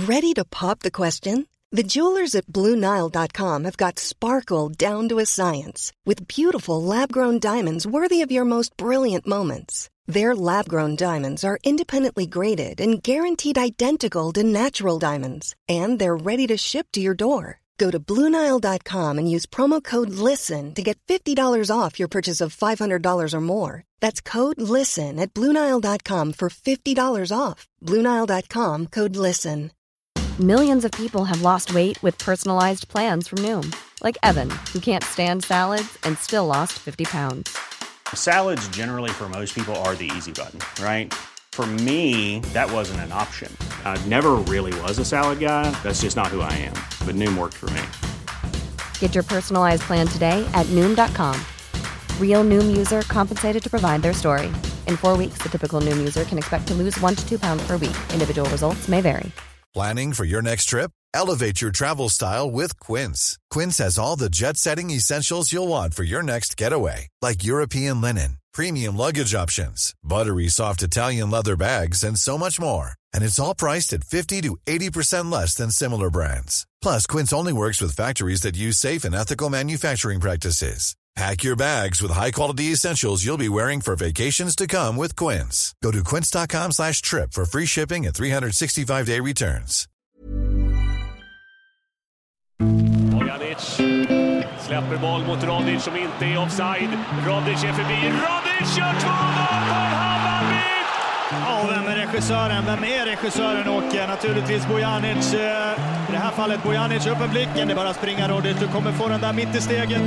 Ready to pop the question? The jewelers at BlueNile.com have got sparkle down to a science with beautiful lab-grown diamonds worthy of your most brilliant moments. Their lab-grown diamonds are independently graded and guaranteed identical to natural diamonds, and they're ready to ship to your door. Go to BlueNile.com and use promo code LISTEN to get $50 off your purchase of $500 or more. That's code LISTEN at BlueNile.com for $50 off. BlueNile.com, code LISTEN. Millions of people have lost weight with personalized plans from Noom. Like Evan, who can't stand salads and still lost 50 pounds. Salads generally for most people are the easy button, right? For me, that wasn't an option. I never really was a salad guy. That's just not who I am. But Noom worked for me. Get your personalized plan today at Noom.com. Real Noom user compensated to provide their story. In 4 weeks, the typical Noom user can expect to lose 1 to 2 pounds per week. Individual results may vary. Planning for your next trip? Elevate your travel style with Quince. Quince has all the jet-setting essentials you'll want for your next getaway, like European linen, premium luggage options, buttery soft Italian leather bags, and so much more. And it's all priced at 50 to 80% less than similar brands. Plus, Quince only works with factories that use safe and ethical manufacturing practices. Pack your bags with high-quality essentials you'll be wearing for vacations to come with Quince. Go to quince.com/trip for free shipping and 365-day returns. Bojanic släpper boll mot Rodic som inte är offside. Rodic är förbi. Rodic gör 2-0 för Hammarby! Ja, vem är regissören? Vem är regissören? Och naturligtvis Bojanic. I det här fallet Bojanic upp en blicken. Det är bara att springa Rodic. Du kommer få den där mitt i steget.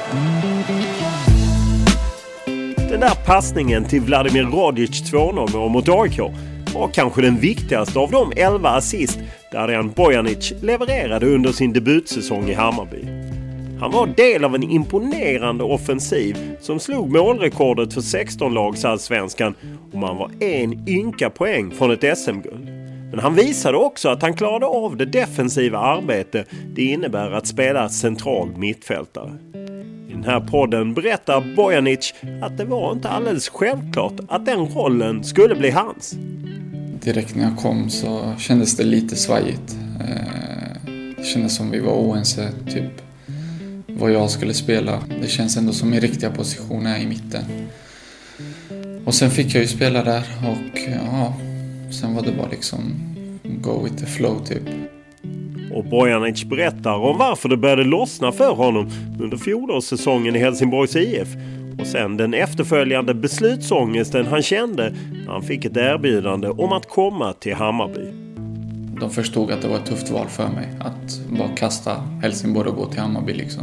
Den där passningen till Vladimir Rodic 2-0 mot AIK var kanske den viktigaste av de 11 assist Darijan Bojanic levererade under sin debutsäsong i Hammarby. Han var del av en imponerande offensiv som slog målrekordet för 16-lagsallsvenskan och man var en ynka poäng från ett SM-guld. Men han visade också att han klarade av det defensiva arbete det innebär att spela central mittfältare. I den här podden berättar Bojanic att det var inte alldeles självklart att den rollen skulle bli hans. Direkt när jag kom så kändes det lite svajigt. Det kändes som vi var oense typ vad jag skulle spela. Det känns ändå som min riktiga position är i mitten. Och sen fick jag ju spela där och ja, sen var det bara liksom go with the flow typ. Och Bojanic berättar om varför det började lossna för honom under fjolårssäsongen i Helsingborgs IF. Och sen den efterföljande beslutsångesten han kände när han fick ett erbjudande om att komma till Hammarby. De förstod att det var ett tufft val för mig. Att bara kasta Helsingborg och gå till Hammarby liksom.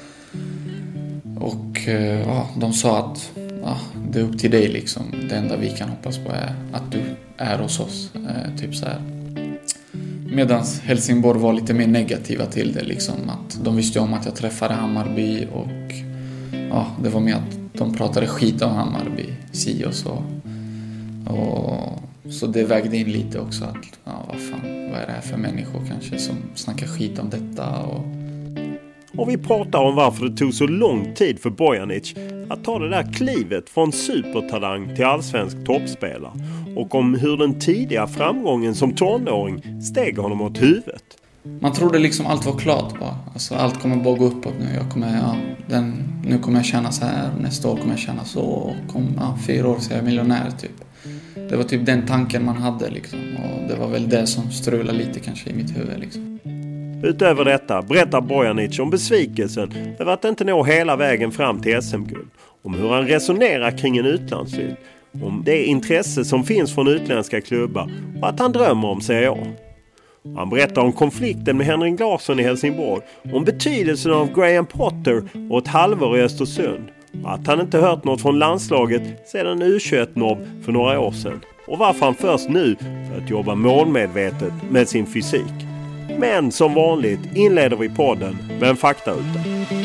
Och ja, de sa att ja, det är upp till dig liksom. Det enda vi kan hoppas på är att du är hos oss. Typ så här. Medan Helsingborg var lite mer negativa till det liksom. Att de visste om att jag träffade Hammarby och ja, det var mer att de pratade skit om Hammarby, si och så. Och så det vägde in lite också att ja, vad är det här för människor kanske som snackar skit om detta och vi pratar om varför det tog så lång tid för Bojanic att ta det där klivet från supertalang till allsvensk toppspelare och om hur den tidiga framgången som tonåring steg honom åt huvudet. Man trodde liksom allt var klart bara. Alltså allt kommer bara gå uppåt nu. Nu kommer jag tjäna så här, nästa år kommer jag tjäna så och 4 år så är jag miljonär typ. Det var typ den tanken man hade liksom. Och det var väl det som strulade lite kanske i mitt huvud liksom. Utöver detta berättar Bojanic om besvikelsen över att inte nå hela vägen fram till SM-guld. Om hur han resonerar kring en utlandsflytt. Om det intresse som finns från utländska klubbar och att han drömmer om Serie A. Han berättar om konflikten med Henrik Larsson i Helsingborg, om betydelsen av Graham Potter och ett halvår i Östersund. Och att han inte hört något från landslaget sedan U21-nobb för några år sedan. Och varför han först nu för att jobba målmedvetet med sin fysik. Men som vanligt inleder vi podden med en faktaruta.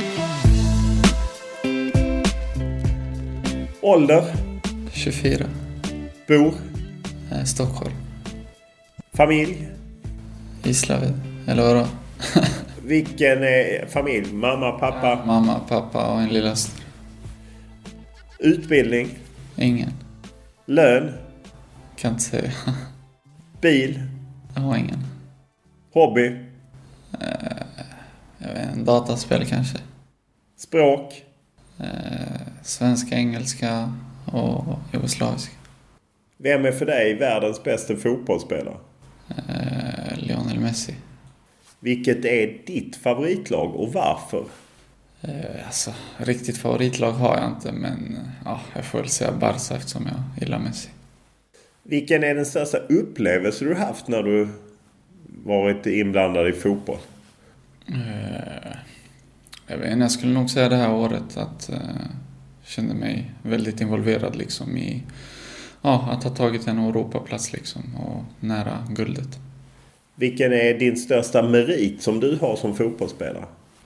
Ålder? 24. Bor? Stockholm. Familj? Gislaved. Eller vadå? Vilken är familj? Mamma, pappa? Ja, mamma, pappa och en lillasyster. Utbildning? Ingen. Lön? Kan inte säga. Bil? Jag har ingen. Hobby? Jag vet inte, dataspel kanske. Språk? Svenska, engelska och jugoslaviska. Vem är för dig världens bästa fotbollsspelare? Lionel Messi. Vilket är ditt favoritlag och varför? Alltså, riktigt favoritlag har jag inte, men ja, jag får väl säga Barca eftersom jag gillar Messi. Vilken är den största upplevelse du haft när du varit inblandad i fotboll? Jag vet inte, jag skulle nog säga det här året att kände mig väldigt involverad liksom i att ha tagit en Europaplats liksom och nära guldet. Vilken är din största merit som du har som fotbollsspelare?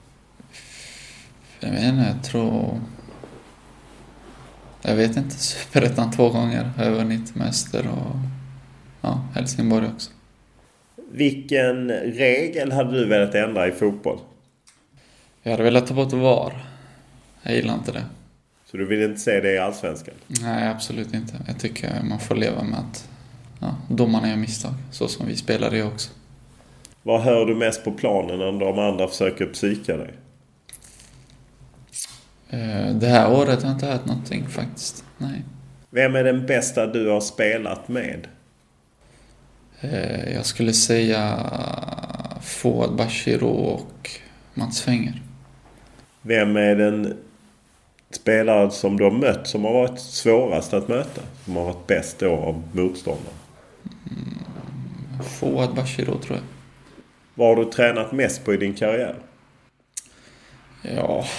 Jag vet inte, Superettan 2 gånger har jag vunnit med Öster och Helsingborg också. Vilken regel hade du velat ändra i fotboll? Jag hade velat ta bort VAR. Jag gillar inte det. Så du vill inte se det i Allsvenskan? Nej, absolut inte. Jag tycker man får leva med att domarna gör misstag. Så som vi spelar det också. Vad hör du mest på planen när de andra försöker psyka dig? Det här året har jag inte hört någonting faktiskt. Nej. Vem är den bästa du har spelat med? Jag skulle säga Fouad Bashiro och Mats Fenger. Vem är den spelare som du har mött som har varit svårast att möta? Som har varit bäst då av motståndare? Fouad Bashiro tror jag. Vad har du tränat mest på i din karriär? Ja...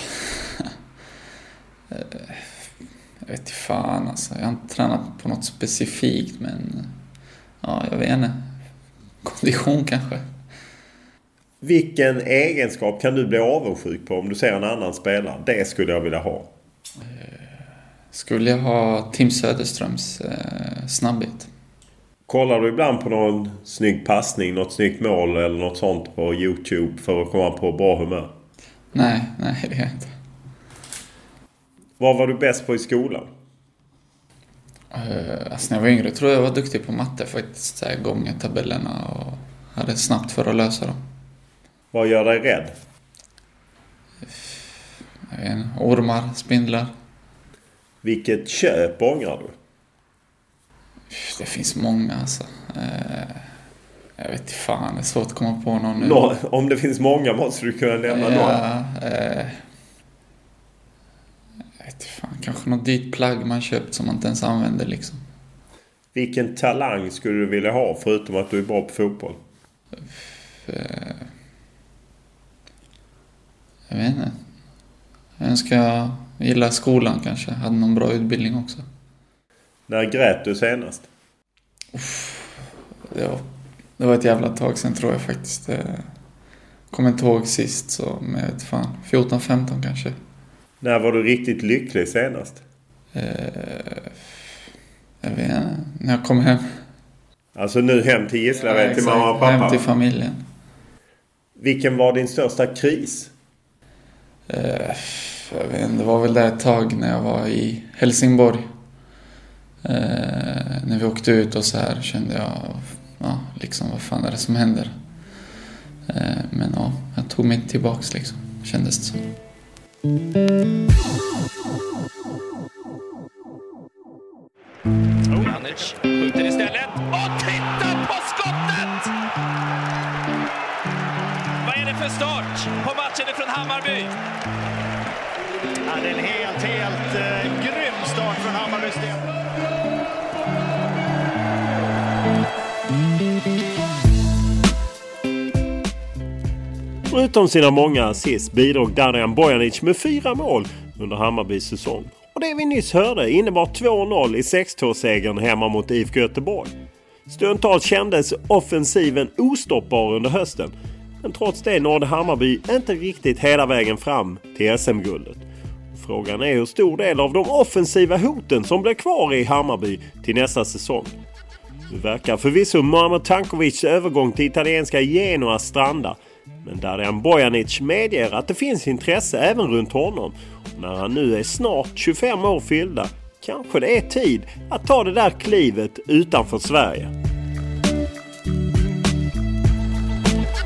jag vet inte fan alltså. Jag har inte tränat på något specifikt, men jag vet inte. Kondition kanske. Vilken egenskap kan du bli avundsjuk på om du ser en annan spelare? Det skulle jag vilja ha. Skulle jag ha Tim Söderströms snabbhet. Kollar du ibland på någon snygg passning, något snyggt mål eller något sånt på YouTube för att komma på bra humör? Nej, det är jag inte. Vad var du bäst på i skolan? Alltså när jag var yngre tror jag var duktig på matte faktiskt. Så här, gånger tabellerna och hade snabbt för att lösa dem. Vad gör dig rädd? Jag vet inte, ormar, spindlar. Vilket köp ångrar du? Det finns många alltså. Jag vet inte fan, det är svårt att komma på någon nu. Om det finns många måste du kunna nämna någon. Jag vet inte fan, kanske något dyrt plagg man köpt som man inte ens använder liksom. Vilken talang skulle du vilja ha förutom att du är bra på fotboll? Jag vet inte. Jag önskar gilla skolan kanske. Hade någon bra utbildning också. När grät du senast? Det var ett jävla tag sen tror jag faktiskt. Kommer inte ihåg sist så med 14-15 kanske. När var du riktigt lycklig senast? Jag vet inte. När jag kom hem. Alltså nu hem till Gislaved, till mamma och pappa? Hem till familjen. Vilken var din största kris? Jag vet inte, det var väl där ett tag när jag var i Helsingborg. När vi åkte ut och så här kände jag liksom vad fan är det som händer? Men jag tog mig tillbaks liksom, kändes det som. Janic skjuter istället och titta på skottet! Vad är det för start på matchen från Hammarby? Ja, det är en helt grym start från Hammarbys del. Förutom sina många assist bidrog Darijan Bojanic med 4 mål under Hammarbys säsong. Och det vi nyss hörde innebar 2-0 i 6-2-segern hemma mot IFK Göteborg. Stundtals kändes offensiven ostoppbar under hösten. Men trots det nådde Hammarby inte riktigt hela vägen fram till SM-guldet. Frågan är hur stor del av de offensiva hoten som blir kvar i Hammarby till nästa säsong. Nu verkar förvisso Muamer Tankovics övergång till italienska Genoa stranda. Men Darijan Bojanic medger att det finns intresse även runt honom. Och när han nu är snart 25 år fyllda kanske det är tid att ta det där klivet utanför Sverige.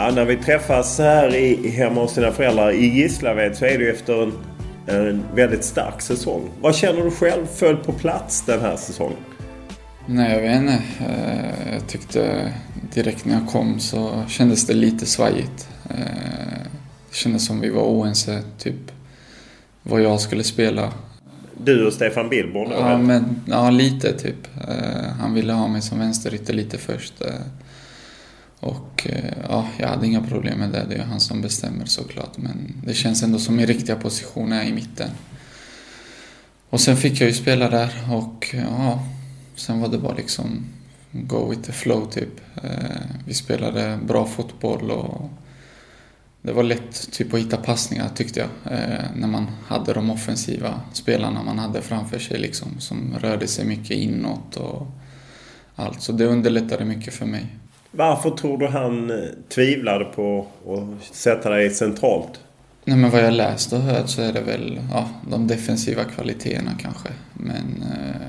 Ja, när vi träffas här hemma hos dina föräldrar i Gislaved så är det ju efter en väldigt stark säsong. Vad känner du själv föll på plats den här säsongen? Nej, jag vet inte. Jag tyckte direkt när jag kom så kändes det lite svajigt. Det kändes som vi var oense typ vad jag skulle spela. Du och Stefan Billborn då? Ja, lite typ. Han ville ha mig som vänsterytter lite först. Och jag hade inga problem med det. Det är han som bestämmer såklart. Men det känns ändå som min riktiga position är i mitten. Och sen fick jag ju spela där. Och sen var det bara liksom go with the flow typ. Vi spelade bra fotboll och det var lätt typ att hitta passningar tyckte jag. När man hade de offensiva spelarna man hade framför sig liksom. Som rörde sig mycket inåt och allt. Så det underlättade mycket för mig. Varför tror du han tvivlade på att sätta dig centralt? Nej, men vad jag läst och hört så är det väl de defensiva kvaliteterna kanske. Men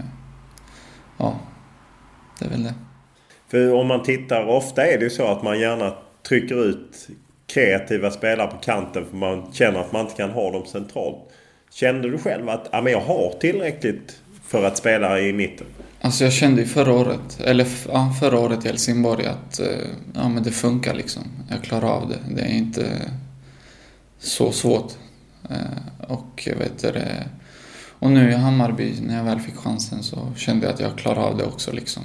det är väl det. För om man tittar, ofta är det ju så att man gärna trycker ut kreativa spelare på kanten för man känner att man inte kan ha dem centralt. Kände du själv att jag har tillräckligt för att spela i mitten? Alltså jag kände ju förra året i Helsingborg att men det funkar liksom. Jag klarar av det. Det är inte så svårt. Och nu i Hammarby när jag väl fick chansen så kände jag att jag klarar av det också liksom.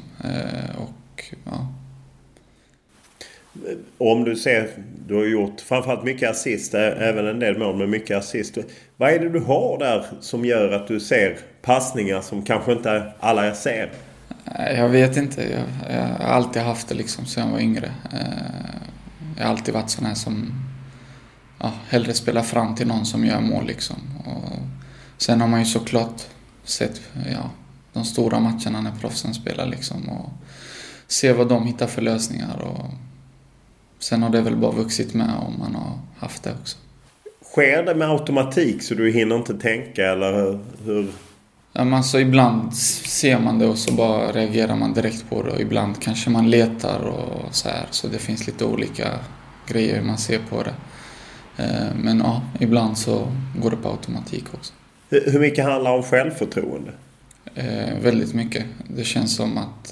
Om du ser, du har gjort framförallt mycket assist, även en del mål med mycket assist. Vad är det du har där som gör att du ser passningar som kanske inte alla ser? Jag vet inte. Jag har alltid haft det liksom sedan jag var yngre. Jag har alltid varit sån här som hellre spelar fram till någon som gör mål liksom. Och sen har man ju såklart sett de stora matcherna när proffsen spelar liksom och se vad de hittar för lösningar och sen har det väl bara vuxit med om man har haft det också. Sker det med automatik så du hinner inte tänka eller hur? Så ibland ser man det och så bara reagerar man direkt på det och ibland kanske man letar och så här. Så det finns lite olika grejer man ser på det. Men ibland så går det på automatik också. Hur mycket handlar om självförtroende? Väldigt mycket. Det känns som att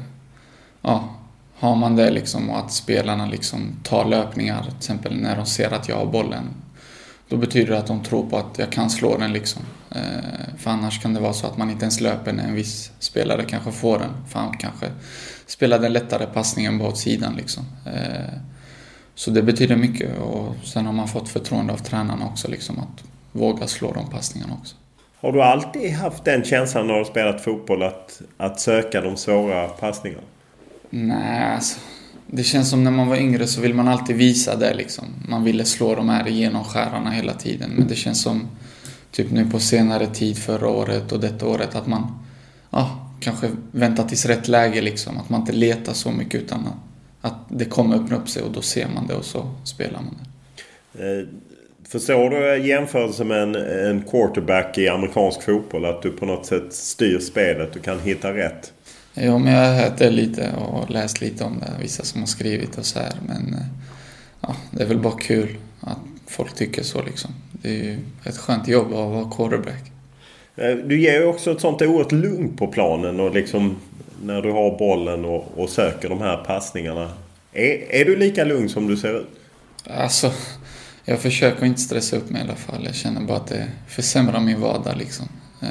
har man det liksom och att spelarna liksom tar löpningar, till exempel när de ser att jag har bollen, då betyder det att de tror på att jag kan slå den liksom. För annars kan det vara så att man inte ens löper när en viss spelare kanske får den. För han kanske spelar den lättare passningen på sidan liksom. Så det betyder mycket och sen har man fått förtroende av tränarna också liksom att våga slå de passningarna också. Har du alltid haft den känslan när du spelat fotboll att söka de svåra passningarna? Nej, det känns som när man var yngre så vill man alltid visa det liksom. Man ville slå de här genomskärarna hela tiden. Men det känns som typ nu på senare tid förra året och detta året att man kanske väntar tills rätt läge liksom. Att man inte letar så mycket utan att det kommer öppna upp sig och då ser man det och så spelar man det. Förstår du jämförelse med en quarterback i amerikansk fotboll? Att du på något sätt styr spelet och kan hitta rätt? Jo, men jag har hört det lite och läst lite om det. Vissa som har skrivit och så här. Men det är väl bara kul att folk tycker så liksom. Det är ju ett skönt jobb att vara quarterback. Du ger ju också ett sånt oerhört lugn på planen och liksom när du har bollen och söker de här passningarna. Är du lika lugn som du ser ut? Alltså, jag försöker inte stressa upp mig i alla fall. Jag känner bara att det försämrar min vardag liksom.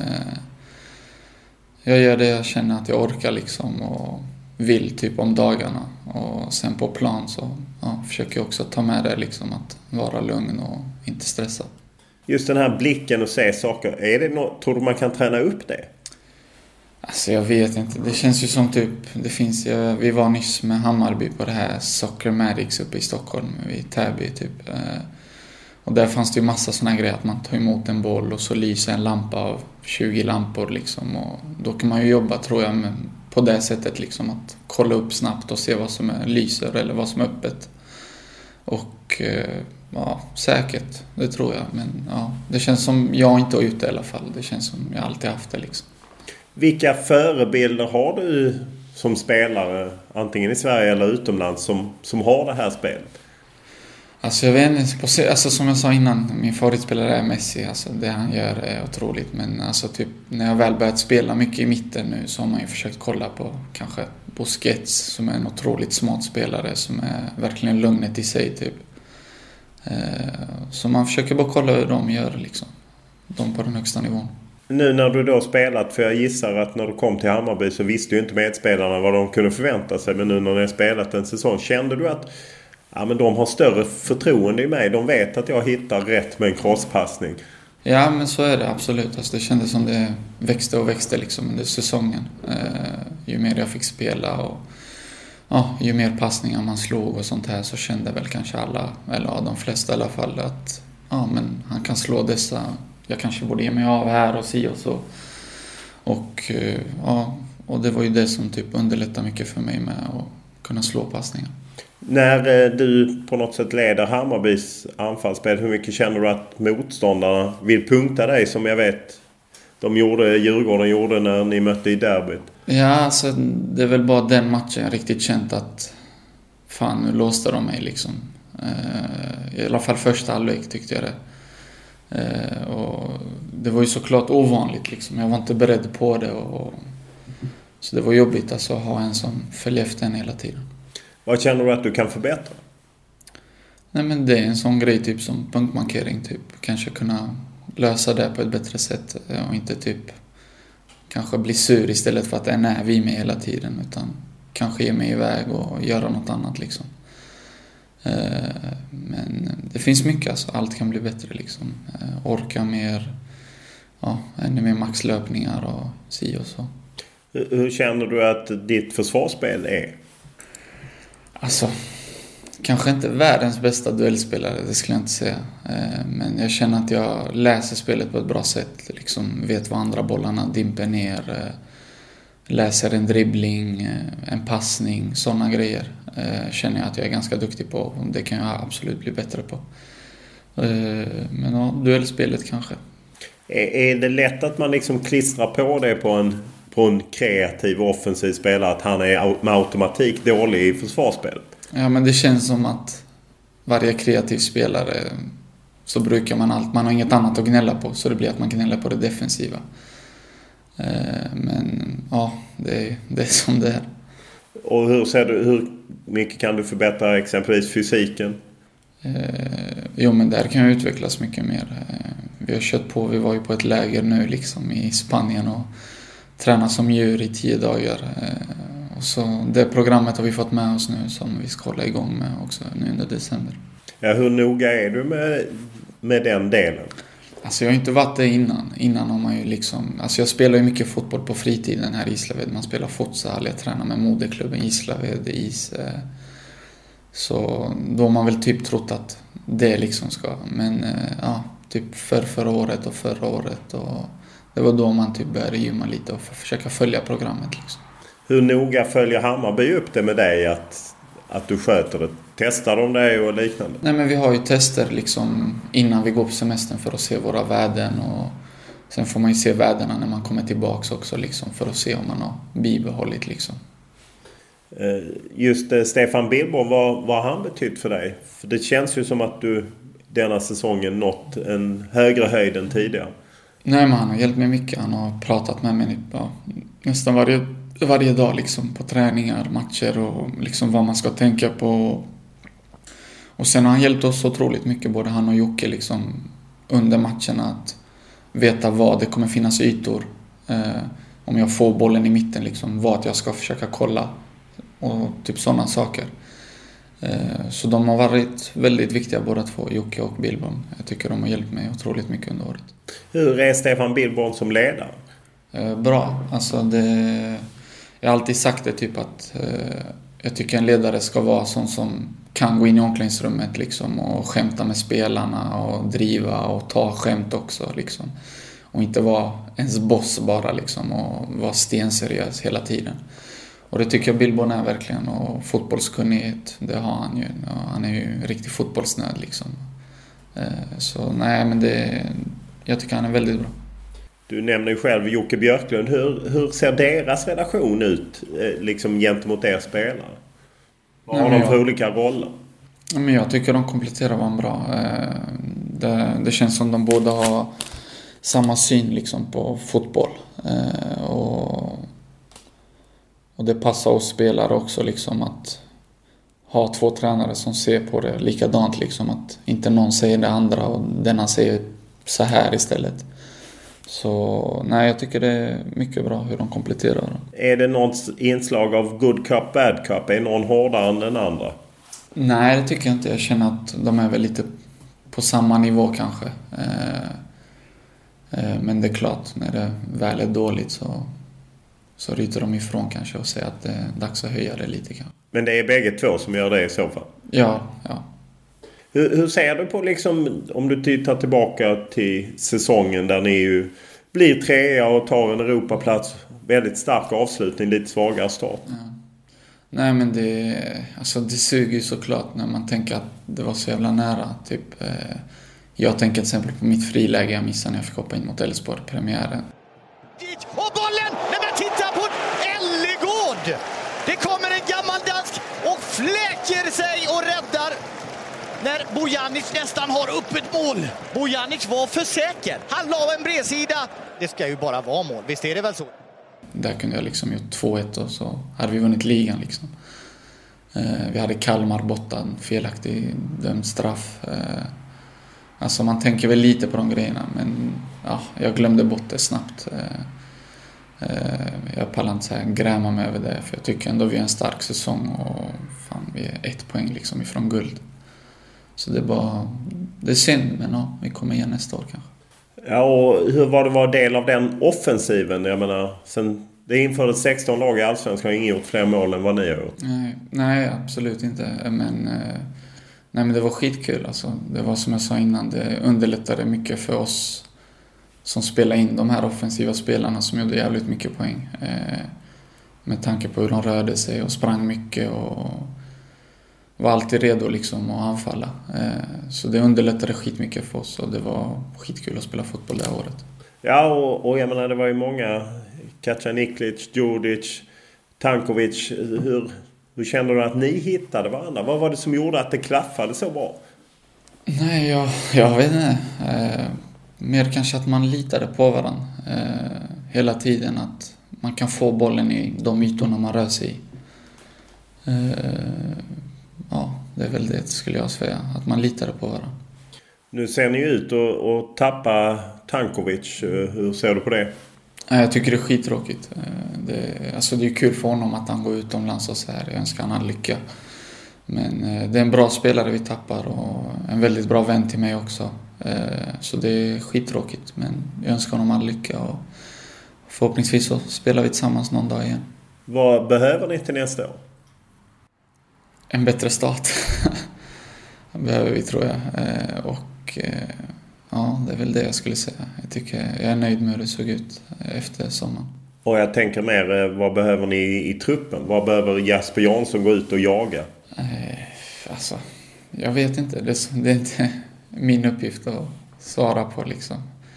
Jag gör det jag känner att jag orkar liksom och vill typ om dagarna. Och sen på plan så försöker jag också ta med det liksom att vara lugn och inte stressa. Just den här blicken och se saker, är det något, tror du man kan träna upp det? Alltså jag vet inte, det känns ju som typ, vi var nyss med Hammarby på det här Soccer Magics uppe i Stockholm vid Täby typ. Och där fanns det ju massa såna grejer att man tar emot en boll och så lyser en lampa av 20 lampor liksom. Och då kan man ju jobba tror jag på det sättet liksom att kolla upp snabbt och se vad som är lyser eller vad som är öppet. Och säkert, det tror jag. Men det känns som jag inte har gjort det i alla fall. Det känns som jag alltid haft det liksom. Vilka förebilder har du som spelare, antingen i Sverige eller utomlands, som har det här spelet? Alltså jag vet inte, alltså som jag sa innan, min favoritspelare är Messi. Alltså det han gör är otroligt. Men alltså typ när jag väl börjat spela mycket i mitten nu så har man ju försökt kolla på kanske Busquets som är en otroligt smart spelare som är verkligen lugnet i sig typ. Så man försöker bara kolla hur de gör liksom. De på den högsta nivån. Nu när du då spelat, för jag gissar att när du kom till Hammarby så visste ju inte medspelarna vad de kunde förvänta sig. Men nu när ni har spelat en säsong, kände du att men de har större förtroende i mig? De vet att jag hittar rätt med en crosspassning. Ja, men så är det absolut. Alltså, det kändes som det växte och växte liksom under säsongen. Ju mer jag fick spela och ju mer passningar man slog och sånt här så kände väl kanske alla, eller de flesta i alla fall, att men han kan slå dessa. Jag kanske borde ge mig av här och si och så. Och det var ju det som typ underlättade mycket för mig med att kunna slå passningar. När du på något sätt leder Hammarbys anfallsspel, hur mycket känner du att motståndarna vill punkta dig, som jag vet Djurgården gjorde när ni mötte i derbyt? Ja, alltså det är väl bara den matchen jag riktigt känt att fan, nu låste de mig liksom. I alla fall första halvlek tyckte jag det. Och det var ju såklart ovanligt liksom. Jag var inte beredd på det så det var jobbigt alltså att ha en som följer efter en hela tiden. Vad känner du att du kan förbättra? Nej, men det är en sån grej typ som punktmarkering typ. Kanske kunna lösa det på ett bättre sätt och inte typ kanske bli sur istället för att den är vid mig hela tiden, utan kanske ge mig iväg och göra något annat liksom. Men det finns mycket alltså, allt kan bli bättre liksom. Orka mer, ännu mer maxlöpningar och si och så. Hur känner du att ditt försvarsspel är? Alltså, kanske inte världens bästa duellspelare, det skulle jag inte säga. Men jag känner att jag läser spelet på ett bra sätt. Liksom vet vad andra bollarna dimper ner. Läser en dribbling, en passning, sådana grejer. Känner jag att jag är ganska duktig på. Och det kan jag absolut bli bättre på. Men duellspelet kanske. Är det lätt att man liksom klistrar på det på en kreativ offensiv spelare, att han är med automatik dålig i försvarsspel? Ja, men det känns som att varje kreativ spelare så brukar man har inget annat att gnälla på, så det blir att man gnäller på det defensiva. Men det är som det är. Och hur mycket kan du förbättra exempelvis fysiken? Men där kan jag utvecklas mycket mer. Vi har kört på, vi var ju på ett läger nu liksom i Spanien och tränat som djur i 10 dagar. Och så det programmet har vi fått med oss nu som vi ska hålla igång med också nu under december. Ja, hur noga är du med den delen? Alltså jag har inte varit det innan. Innan har man ju liksom... Alltså jag spelar ju mycket fotboll på fritiden här i Gislaved. Man spelar futsal, jag tränar med moderklubben Gislaved is. Så då har man väl typ trott att det liksom ska... Men typ förra året och förra året. Och det var då man typ började gymma lite och försöka följa programmet liksom. Hur noga följer Hammarby upp det med dig att du sköter det? Testar de det och liknande? Nej, men vi har ju tester liksom innan vi går på semestern för att se våra värden, och sen får man ju se värdena när man kommer tillbaks också liksom, för att se om man har bibehållit liksom. Just Stefan Billborn, vad har han betytt för dig? För det känns ju som att du denna säsongen nått en högre höjd än tidigare. Nej, men han har hjälpt mig mycket. Han har pratat med mig nästan varje dag liksom, på träningar, matcher och liksom vad man ska tänka på. Och sen har han hjälpt oss otroligt mycket, både han och Jocke liksom, under matcherna, att veta vad det kommer finnas ytor. Om jag får bollen i mitten liksom, vad jag ska försöka kolla och typ sådana saker. Så de har varit väldigt viktiga båda två, Jocke och Billborn. Jag tycker de har hjälpt mig otroligt mycket under året. Hur är Stefan Billborn som ledare? Bra. Alltså jag har alltid sagt det typ att jag tycker en ledare ska vara sån som kan gå in i omklädningsrummet liksom, och skämta med spelarna och driva och ta skämt också liksom. Och inte vara ens boss bara liksom, och vara stenseriös hela tiden. Och det tycker jag Billborn är verkligen, och fotbollskunnighet, det har han ju. Han är ju en riktig fotbollsnöd liksom. Så nej, men jag tycker han är väldigt bra. Du nämner ju själv Jocke Björklund. Hur ser deras relation ut liksom gentemot er spelare? Vad har de för olika roller? Men jag tycker de kompletterar varandra bra. Det känns som de båda har samma syn liksom på fotboll. Och det passar oss spelare också liksom att ha två tränare som ser på det likadant liksom, att inte någon säger det andra och denna säger så här istället. Så nej, jag tycker det är mycket bra hur de kompletterar. Är det något inslag av good cup, bad cup? Är någon hårdare än den andra? Nej, det tycker jag inte. Jag känner att de är väl lite på samma nivå kanske. Men det är klart, när det väl är dåligt så ryter de ifrån kanske och säger att det är dags att höja det lite kanske. Men det är bägge två som gör det i så fall? Ja. Hur ser du på liksom, om du tittar tillbaka till säsongen där ni ju blir trea och tar en Europaplats, väldigt stark avslutning, lite svagare start? Ja. Nej, men det suger ju såklart när man tänker att det var så jävla nära. Typ, jag tänker till exempel på mitt friläge jag missade när jag fick hoppa in mot Elfsborg, premiären. Och bollen, när man tittar på Ellegård! Det kommer en gammal dansk och fläker sig och räddar när Bojanic nästan har upp ett mål. Bojanic var för säker. Han la en bredsida. Det ska ju bara vara mål, visst är det väl så? Där kunde jag liksom gjort 2-1 och så hade vi vunnit ligan liksom. Vi hade Kalmar borta, en felaktig dömd straff. Alltså man tänker väl lite på de grejerna, men ja, jag glömde bort det snabbt. Jag pallar inte säga gräma mig över det, för jag tycker ändå vi är en stark säsong och fan, vi är 1 poäng liksom ifrån guld. Så det är synd, men ja, vi kommer igen nästa år kanske. Ja, och hur var det att vara del av den offensiven? Jag menar, sen det infördes 16 lag i Allsvenskan, har ingen gjort fler mål än vad ni har gjort. Nej, absolut inte. Men det var skitkul. Alltså, det var som jag sa innan, det underlättade mycket för oss som spelar in de här offensiva spelarna som gjorde jävligt mycket poäng. Med tanke på hur de rörde sig och sprang mycket och var alltid redo liksom att anfalla. Så det underlättade skitmycket för oss och det var skitkul att spela fotboll det här året. Ja, och jag menar det var ju många, Kacaniklic, Djurdjic, Tankovic. Hur kände du att ni hittade varandra? Vad var det som gjorde att det klaffade så bra? Nej, jag vet inte. Mer kanske att man litade på varandra hela tiden. Att man kan få bollen i de ytorna man rör sig i. Ja, det är väl det skulle jag säga. Att man litade på varandra. Nu ser ni ut och tappa Tankovic. Hur ser du på det? Jag tycker det är skittråkigt. Det är kul för honom att han går utomlands och så här. Jag önskar han lycka. Men det är en bra spelare vi tappar och en väldigt bra vän till mig också. Så det är skittråkigt. Men jag önskar honom all lycka och förhoppningsvis så spelar vi tillsammans någon dag igen. Vad behöver ni till nästa år? En bättre start. behöver vi, tror jag. Ja, det är väl det jag skulle säga. Jag är nöjd med hur det såg ut efter sommaren. Och jag tänker mer, vad behöver ni i truppen? Vad behöver Jasper Jansson gå ut och jaga? Jag vet inte. Det är inte min uppgift att svara på liksom.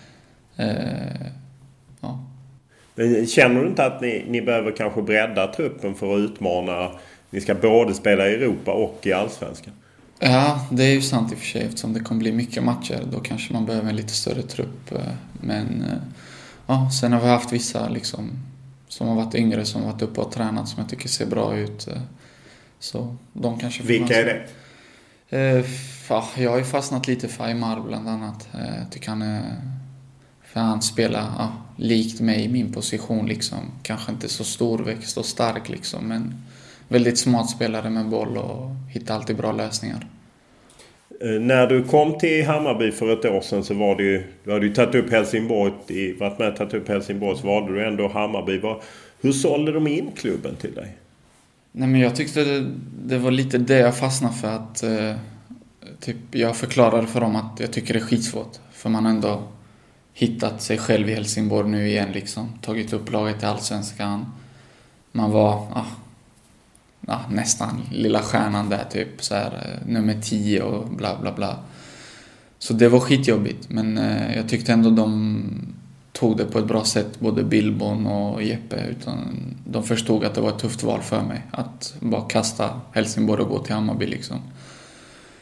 Ja. Men känner du inte att ni behöver kanske bredda truppen för att utmana? Ni ska både spela i Europa och i Allsvenskan. Ja, det är ju sant i och för sig. Eftersom det kommer bli mycket matcher, då kanske man behöver en lite större trupp. Men ja, sen har vi haft vissa liksom, som har varit yngre, som har varit uppe och tränat, som jag tycker ser bra ut. Så de kanske... Vilka är det? Jag har ju fastnat lite för Aymar bland annat. Jag tycker han spelar likt mig i min position liksom. Kanske inte så storväxt och stark liksom, men väldigt smart spelare med boll och hittar alltid bra lösningar. När du kom till Hammarby för ett år sedan så var det ju, du hade ju tagit upp Helsingborg, så valde du ändå Hammarby. Hur sålde de in klubben till dig? Nej, men jag tyckte det var lite det jag fastnade för, att jag förklarade för dem att jag tycker det är skitsvårt. För man har ändå hittat sig själv i Helsingborg nu igen liksom. Tagit upp laget i Allsvenskan. Man var nästan lilla stjärnan där typ så här, nummer 10 och bla bla bla. Så det var skitjobbigt, men jag tyckte ändå de tog det på ett bra sätt, både Billborn och Jeppe, utan de förstod att det var ett tufft val för mig att bara kasta Helsingborg och gå till Hammarby liksom.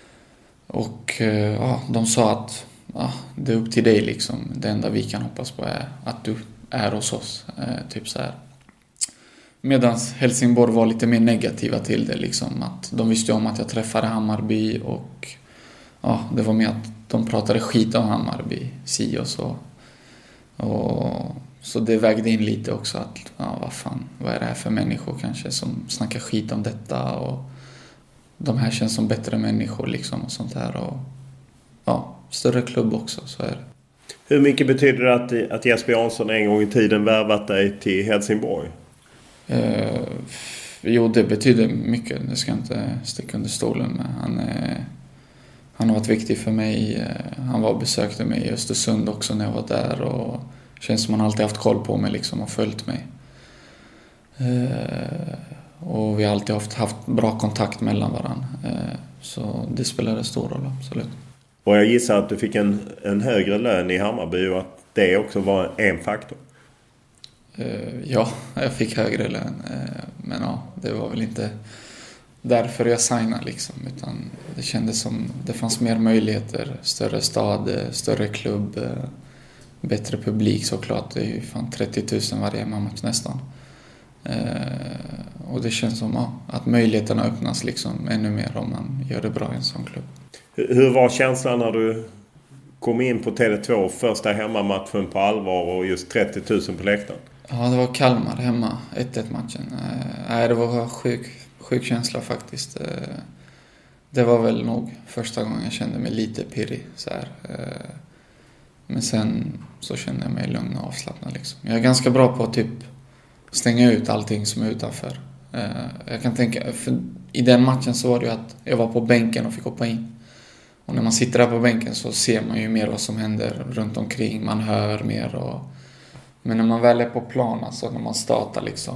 Och de sa att det är upp till dig liksom. Det enda vi kan hoppas på är att du är hos oss. Typ så här. Medan Helsingborg var lite mer negativa till det liksom. Att de visste om att jag träffade Hammarby och det var mer att de pratade skit om Hammarby, si och så. Och så det vägde in lite också att, vad är det här för människor kanske som snackar skit om detta och de här känns som bättre människor liksom och sånt här. Och större klubb också, så är det. Hur mycket betyder det att Jesper Jansson en gång i tiden värvat dig till Helsingborg? Jo, det betyder mycket. Det ska jag inte sticka under stolen med. Han har varit viktig för mig. Han var och besökte mig i Östersund också när jag var där. Och känns som han alltid haft koll på mig liksom och följt mig. Och vi har alltid haft bra kontakt mellan varandra. Så det spelade stor roll, absolut. Och jag gissar att du fick en högre lön i Hammarby och att det också var en faktor. Ja, jag fick högre lön. Men det var väl inte därför jag signade liksom. Utan det kändes som det fanns mer möjligheter. Större stad, större klubb, bättre publik såklart. Det är ju fan 30 000 varje match nästan. Och det känns som att möjligheterna öppnas liksom ännu mer om man gör det bra i en sån klubb. Hur var känslan när du kom in på Tele2 första hemmamatchen på allvar och just 30 000 på läktaren? Ja, det var Kalmar hemma, 1-1 matchen. Det var sjuk känsla faktiskt. Det var väl nog första gången jag kände mig lite pirrig så här. Men sen så kände jag mig lugn och avslappnad liksom. Jag är ganska bra på att typ stänga ut allting som är utanför. Jag kan tänka, för i den matchen så var det ju att jag var på bänken och fick hoppa in. Och när man sitter där på bänken så ser man ju mer vad som händer runt omkring. Man hör mer. Men när man väl är på plan, alltså när man startar liksom,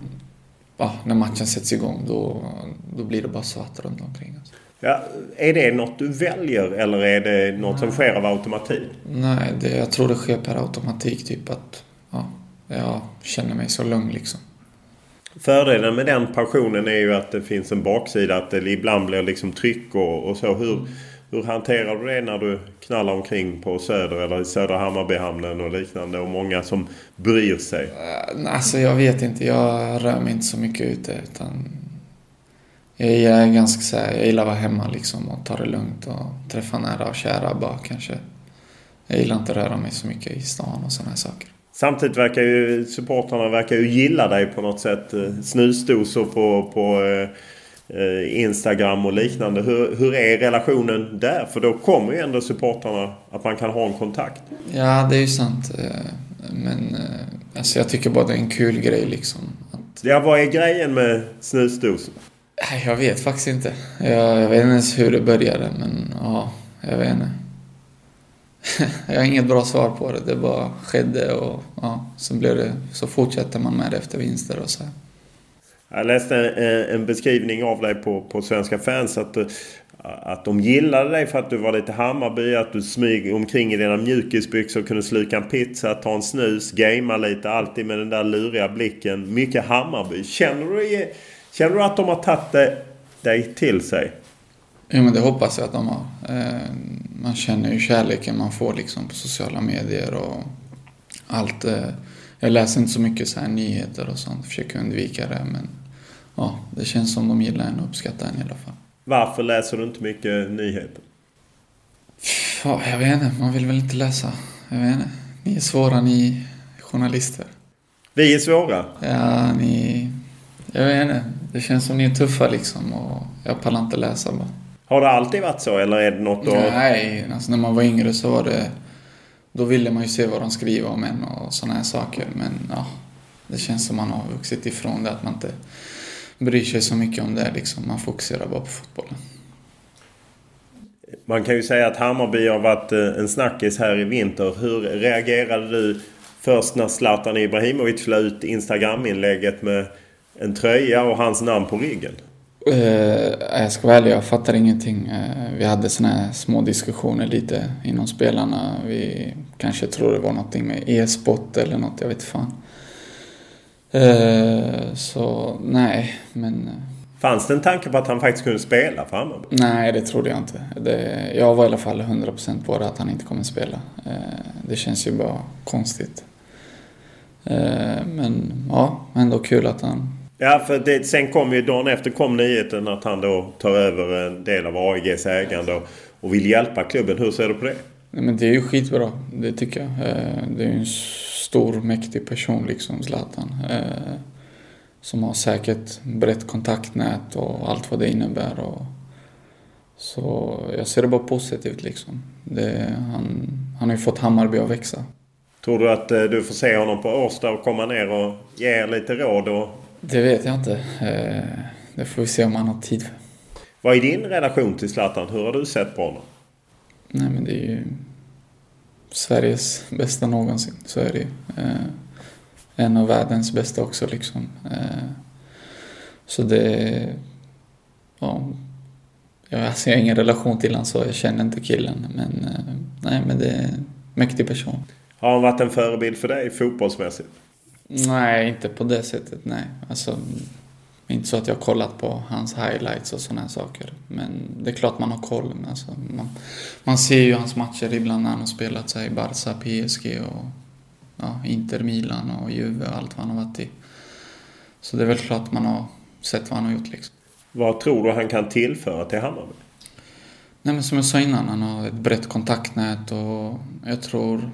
när matchen sätts igång, då blir det bara svart runt omkring. Alltså. Ja, är det något du väljer eller är det något som sker av automatik? Nej, jag tror det sker per automatik. Typ att jag känner mig så lugn liksom. Fördelen med den passionen är ju att det finns en baksida, att det ibland blir liksom tryck och så. Hur hanterar du det när du knallar omkring på Söder eller i Södra Hammarbyhamnen och liknande och många som bryr sig? Alltså jag vet inte, jag rör mig inte så mycket ute utan jag är ganska så här, jag gillar att vara hemma liksom och ta det lugnt och träffa nära och kära bara kanske. Jag gillar inte att röra mig så mycket i stan och såna här saker. Samtidigt verkar ju supportrarna gilla dig på något sätt. Snusdosor på Instagram och liknande. Hur är relationen där? För då kommer ju ändå supportrarna att man kan ha en kontakt. Ja, det är ju sant. Men alltså jag tycker bara det är en kul grej liksom. Ja, vad är grejen med snusdosor? Jag vet faktiskt inte. Jag vet inte ens hur det började, men jag vet inte. Jag har inget bra svar på det. Det bara skedde och så fortsätter man med det efter vinster och så. Jag läste en beskrivning av dig på Svenska Fans att de gillade dig för att du var lite Hammarby, att du smyg omkring i dina mjukisbyxor, kunde sluka en pizza, ta en snus, gamea lite, alltid med den där luriga blicken. Mycket Hammarby. Känner du att de har tagit dig till sig? Ja, men det hoppas jag att de har. Man känner ju kärleken man får liksom på sociala medier och allt. Jag läser inte så mycket så här nyheter och sånt. Försöker undvika det, men det känns som de gillar en och uppskattar en i alla fall. Varför läser du inte mycket nyheter? Jag vet inte, man vill väl inte läsa. Jag vet inte. Ni är svåra, ni journalister. Vi är svåra? Ja, jag vet inte. Det känns som ni är tuffa liksom och jag pallar inte läsa bara. Har det alltid varit så eller är det något då? Nej, alltså när man var yngre så var det... Då ville man ju se vad de skriver om en och såna här saker. Men det känns som man har vuxit ifrån det, att man inte bryr sig så mycket om det liksom. Man fokuserar bara på fotbollen. Man kan ju säga att Hammarby har varit en snackis här i vinter. Hur reagerade du först när Zlatan Ibrahimovic la ut Instagram-inlägget med en tröja och hans namn på ryggen? Jag ska vara ärlig, jag fattar ingenting. Vi hade såna här små diskussioner lite inom spelarna. Vi kanske tror det var någonting med e-sport eller något, jag vet fan. Så nej, men Fanns det en tanke på att han faktiskt kunde spela för Hammarby? Nej, det trodde jag inte. Jag var i alla fall 100% på det att han inte kommer spela. Det känns ju bara konstigt. Men ja, ändå kul att han... Ja, för sen kom ju dagen efter kom nyheten att han då tar över en del av AIGs ägande och vill hjälpa klubben. Hur ser du på det? Nej, men det är ju skitbra, det tycker jag. Det är ju en stor, mäktig person liksom, Zlatan. Som har säkert brett kontaktnät och allt vad det innebär. Så jag ser det bara positivt liksom. Han har ju fått Hammarby att växa. Tror du att du får se honom på Årsta och komma ner och ge er lite råd? Det vet jag inte. Det får vi se om han har tid för. Vad är din relation till Zlatan? Hur har du sett på honom? Nej, men det är ju Sveriges bästa någonsin. Så är det ju. En av världens bästa också liksom. Så det... Ja, jag har ingen relation till honom så jag känner inte killen. Men nej, men det är en mäktig person. Har han varit en förebild för dig fotbollsmässigt? Nej, inte på det sättet, nej. Alltså, inte så att jag har kollat på hans highlights och sådana saker. Men det är klart man har koll. Alltså, man ser ju hans matcher ibland när han har spelat sig i Barca, PSG och Inter, Milan och Juve och allt vad han har varit i. Så det är väl klart man har sett vad han har gjort liksom. Vad tror du han kan tillföra till Hammarby? Nej, men som jag sa innan, han har ett brett kontaktnät och jag tror...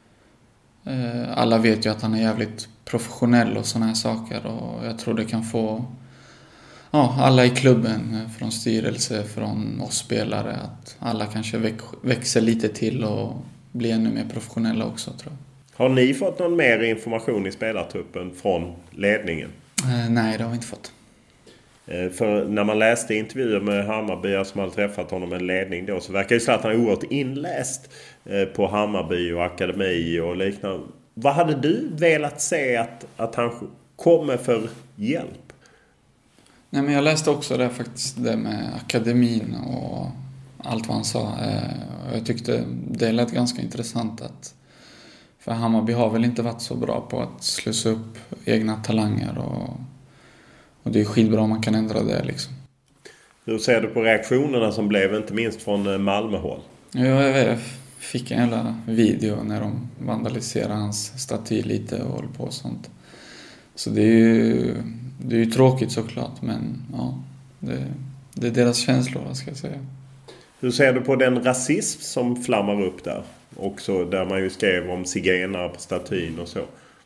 Alla vet ju att han är jävligt professionell och såna här saker och jag tror det kan få alla i klubben, från styrelse, från oss spelare, att alla kanske växer lite till och blir ännu mer professionella också, tror jag. Har ni fått någon mer information i spelartruppen från ledningen? Nej, det har vi inte fått. För när man läste intervjuer med Hammarby som hade träffat honom med ledning då, så verkar ju Zlatan oerhört inläst på Hammarby och akademi och liknande. Vad hade du velat se att han kommer för hjälp? Nej, men jag läste också det faktiskt, det med akademin och allt vad han sa. Jag tyckte det lät ganska intressant för Hammarby har väl inte varit så bra på att slussa upp egna talanger och det är skitbra om man kan ändra det liksom. Hur ser du på reaktionerna som blev, inte minst från Malmöhåll? Jag fick en jävla video när de vandaliserade hans staty lite och håller på och sånt. Så det är ju tråkigt såklart, men ja, det är deras känslor, ska jag säga. Hur ser du på den rasism som flammar upp där? Också där man ju skrev om zigenare på statyn och så.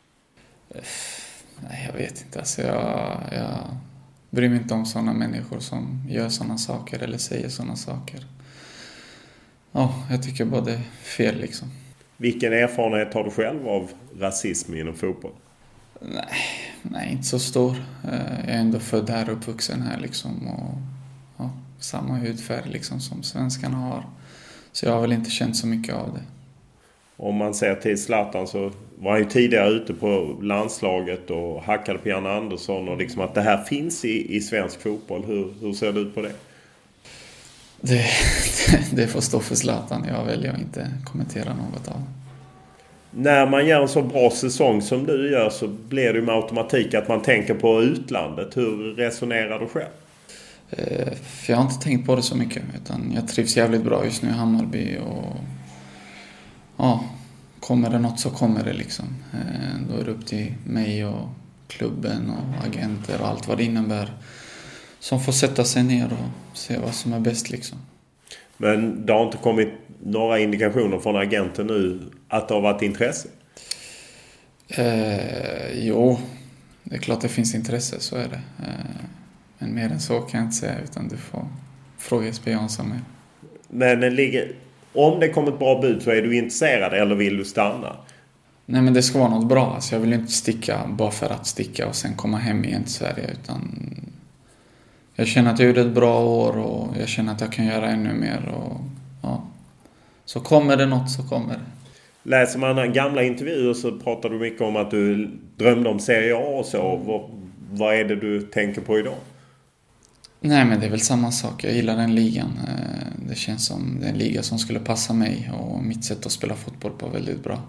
Nej, jag vet inte. Alltså jag bryr mig inte om sådana människor som gör sådana saker eller säger sådana saker. Ja, jag tycker bara det är fel liksom. Vilken erfarenhet har du själv av rasism inom fotboll? Nej, inte så stor. Jag är ändå född här och uppvuxen här liksom. Och samma hudfärg liksom som svenskarna har. Så jag har väl inte känt så mycket av det. Om man ser till Zlatan så var han ju tidigare ute på landslaget och hackade på Jan Andersson och liksom att det här finns i svensk fotboll. Hur ser det ut på det? Det får stå för Zlatan. Jag väljer att inte kommentera något av det. När man gör en så bra säsong som du gör så blir det med automatik att man tänker på utlandet. Hur resonerar du själv? För jag har inte tänkt på det så mycket, utan jag trivs jävligt bra just nu i Hammarby och kommer det något så kommer det liksom. Då är det upp till mig och klubben och agenter och allt vad det innebär som får sätta sig ner och se vad som är bäst liksom. Men det har inte kommit några indikationer från agenten nu att det har varit intresse? Jo, det är klart det finns intresse, så är det. Men mer än så kan jag inte säga, utan du får fråga SB Jansson med. Men om det kommer ett bra bud så är du intresserad eller vill du stanna? Nej, men det ska vara något bra. Alltså jag vill inte sticka bara för att sticka och sen komma hem igen till Sverige, utan jag känner att jag gjorde ett bra år och jag känner att jag kan göra ännu mer och så kommer det något så kommer det. Läser man gamla intervjuer så pratar du mycket om att du drömde om Serie A och så. Vad är det du tänker på idag? Nej, men det är väl samma sak. Jag gillar den ligan. Det känns som det är en liga som skulle passa mig och mitt sätt att spela fotboll på väldigt bra.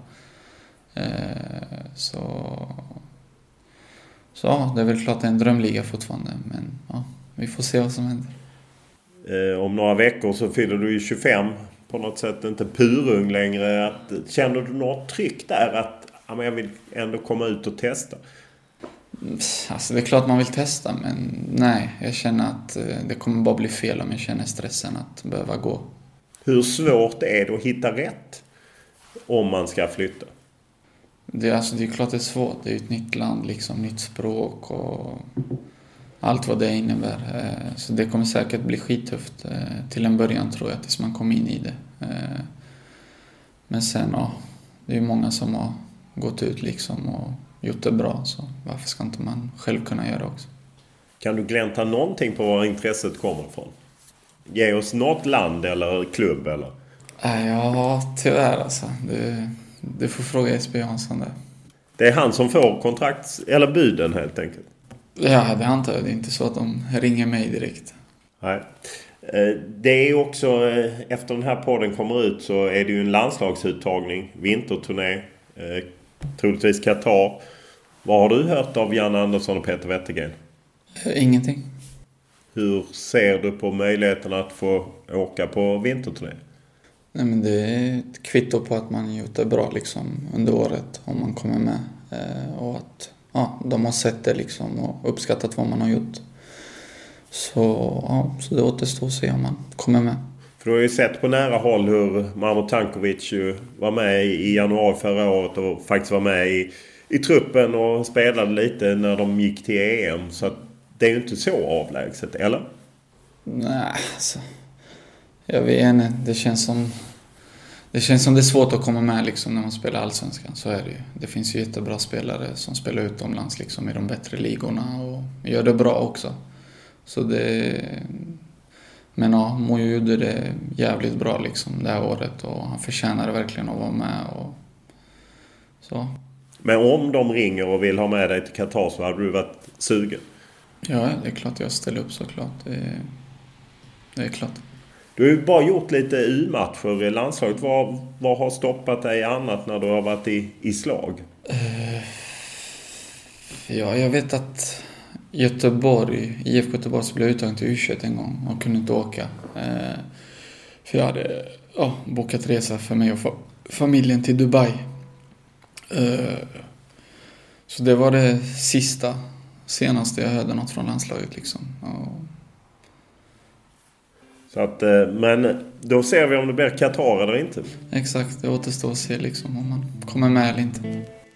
Så det är väl klart det är en drömliga fortfarande. Men vi får se vad som händer. Om några veckor så fyller du ju 25. På något sätt inte purung längre. Känner du något tryck där att jag vill ändå komma ut och testa? Alltså det är klart man vill testa, men nej, jag känner att det kommer bara bli fel om jag känner stressen att behöva gå. Hur svårt är det att hitta rätt om man ska flytta? Det är klart det är svårt. Det är ett nytt land, liksom, nytt språk och allt vad det innebär. Så det kommer säkert bli skittufft till en början, tror jag, tills man kommer in i det. Men sen, det är ju många som har gått ut liksom och gjort det bra, så varför ska inte man själv kunna göra också? Kan du glänta någonting på var intresset kommer ifrån? Ge oss något land eller klubb eller? Ja, tyvärr alltså. Du får fråga Jesper Jansson där. Det är han som får kontrakt eller buden helt enkelt? Ja, det antar jag. Det är inte så att de ringer mig direkt. Nej. Det är också, efter den här podden kommer ut så är det ju en landslagsuttagning, vinterturné, troligtvis Qatar. Vad har du hört av Jan Andersson och Peter Wettergren? Ingenting. Hur ser du på möjligheten att få åka på vinterturné? Nej, men det är ett kvitto på att man gjort det bra liksom under året om man kommer med. Och att de har sett det liksom och uppskattat vad man har gjort. Så det återstår att se om man kommer med. För du har ju sett på nära håll hur Marmo Tankovic var med i januari förra året och faktiskt var med i truppen och spelade lite när de gick till EM. Så att det är ju inte så avlägset, eller? Nej, alltså. Jag vet inte. Det känns som det är svårt att komma med liksom när man spelar allsvenskan. Så är det ju. Det finns ju jättebra spelare som spelar utomlands liksom i de bättre ligorna och gör det bra också. Så men Mojo gjorde det jävligt bra liksom det här året och han förtjänar verkligen att vara med och så. Men om de ringer och vill ha med dig till Qatar så hade du varit sugen? Ja, det är klart jag ställer upp såklart. Det är klart. Du har ju bara gjort lite U-matcher i landslaget. Vad har stoppat dig annat när du har varit i slag? Ja, jag vet att IFK Göteborg så blev uttagen till U21 en gång och kunde inte åka. För jag hade bokat resa för mig och familjen till Dubai. Så det var det senaste jag hörde något från landslaget liksom. Så att, men då ser vi om det blir Qatar eller inte. Exakt, det återstår att se liksom om man kommer med eller inte.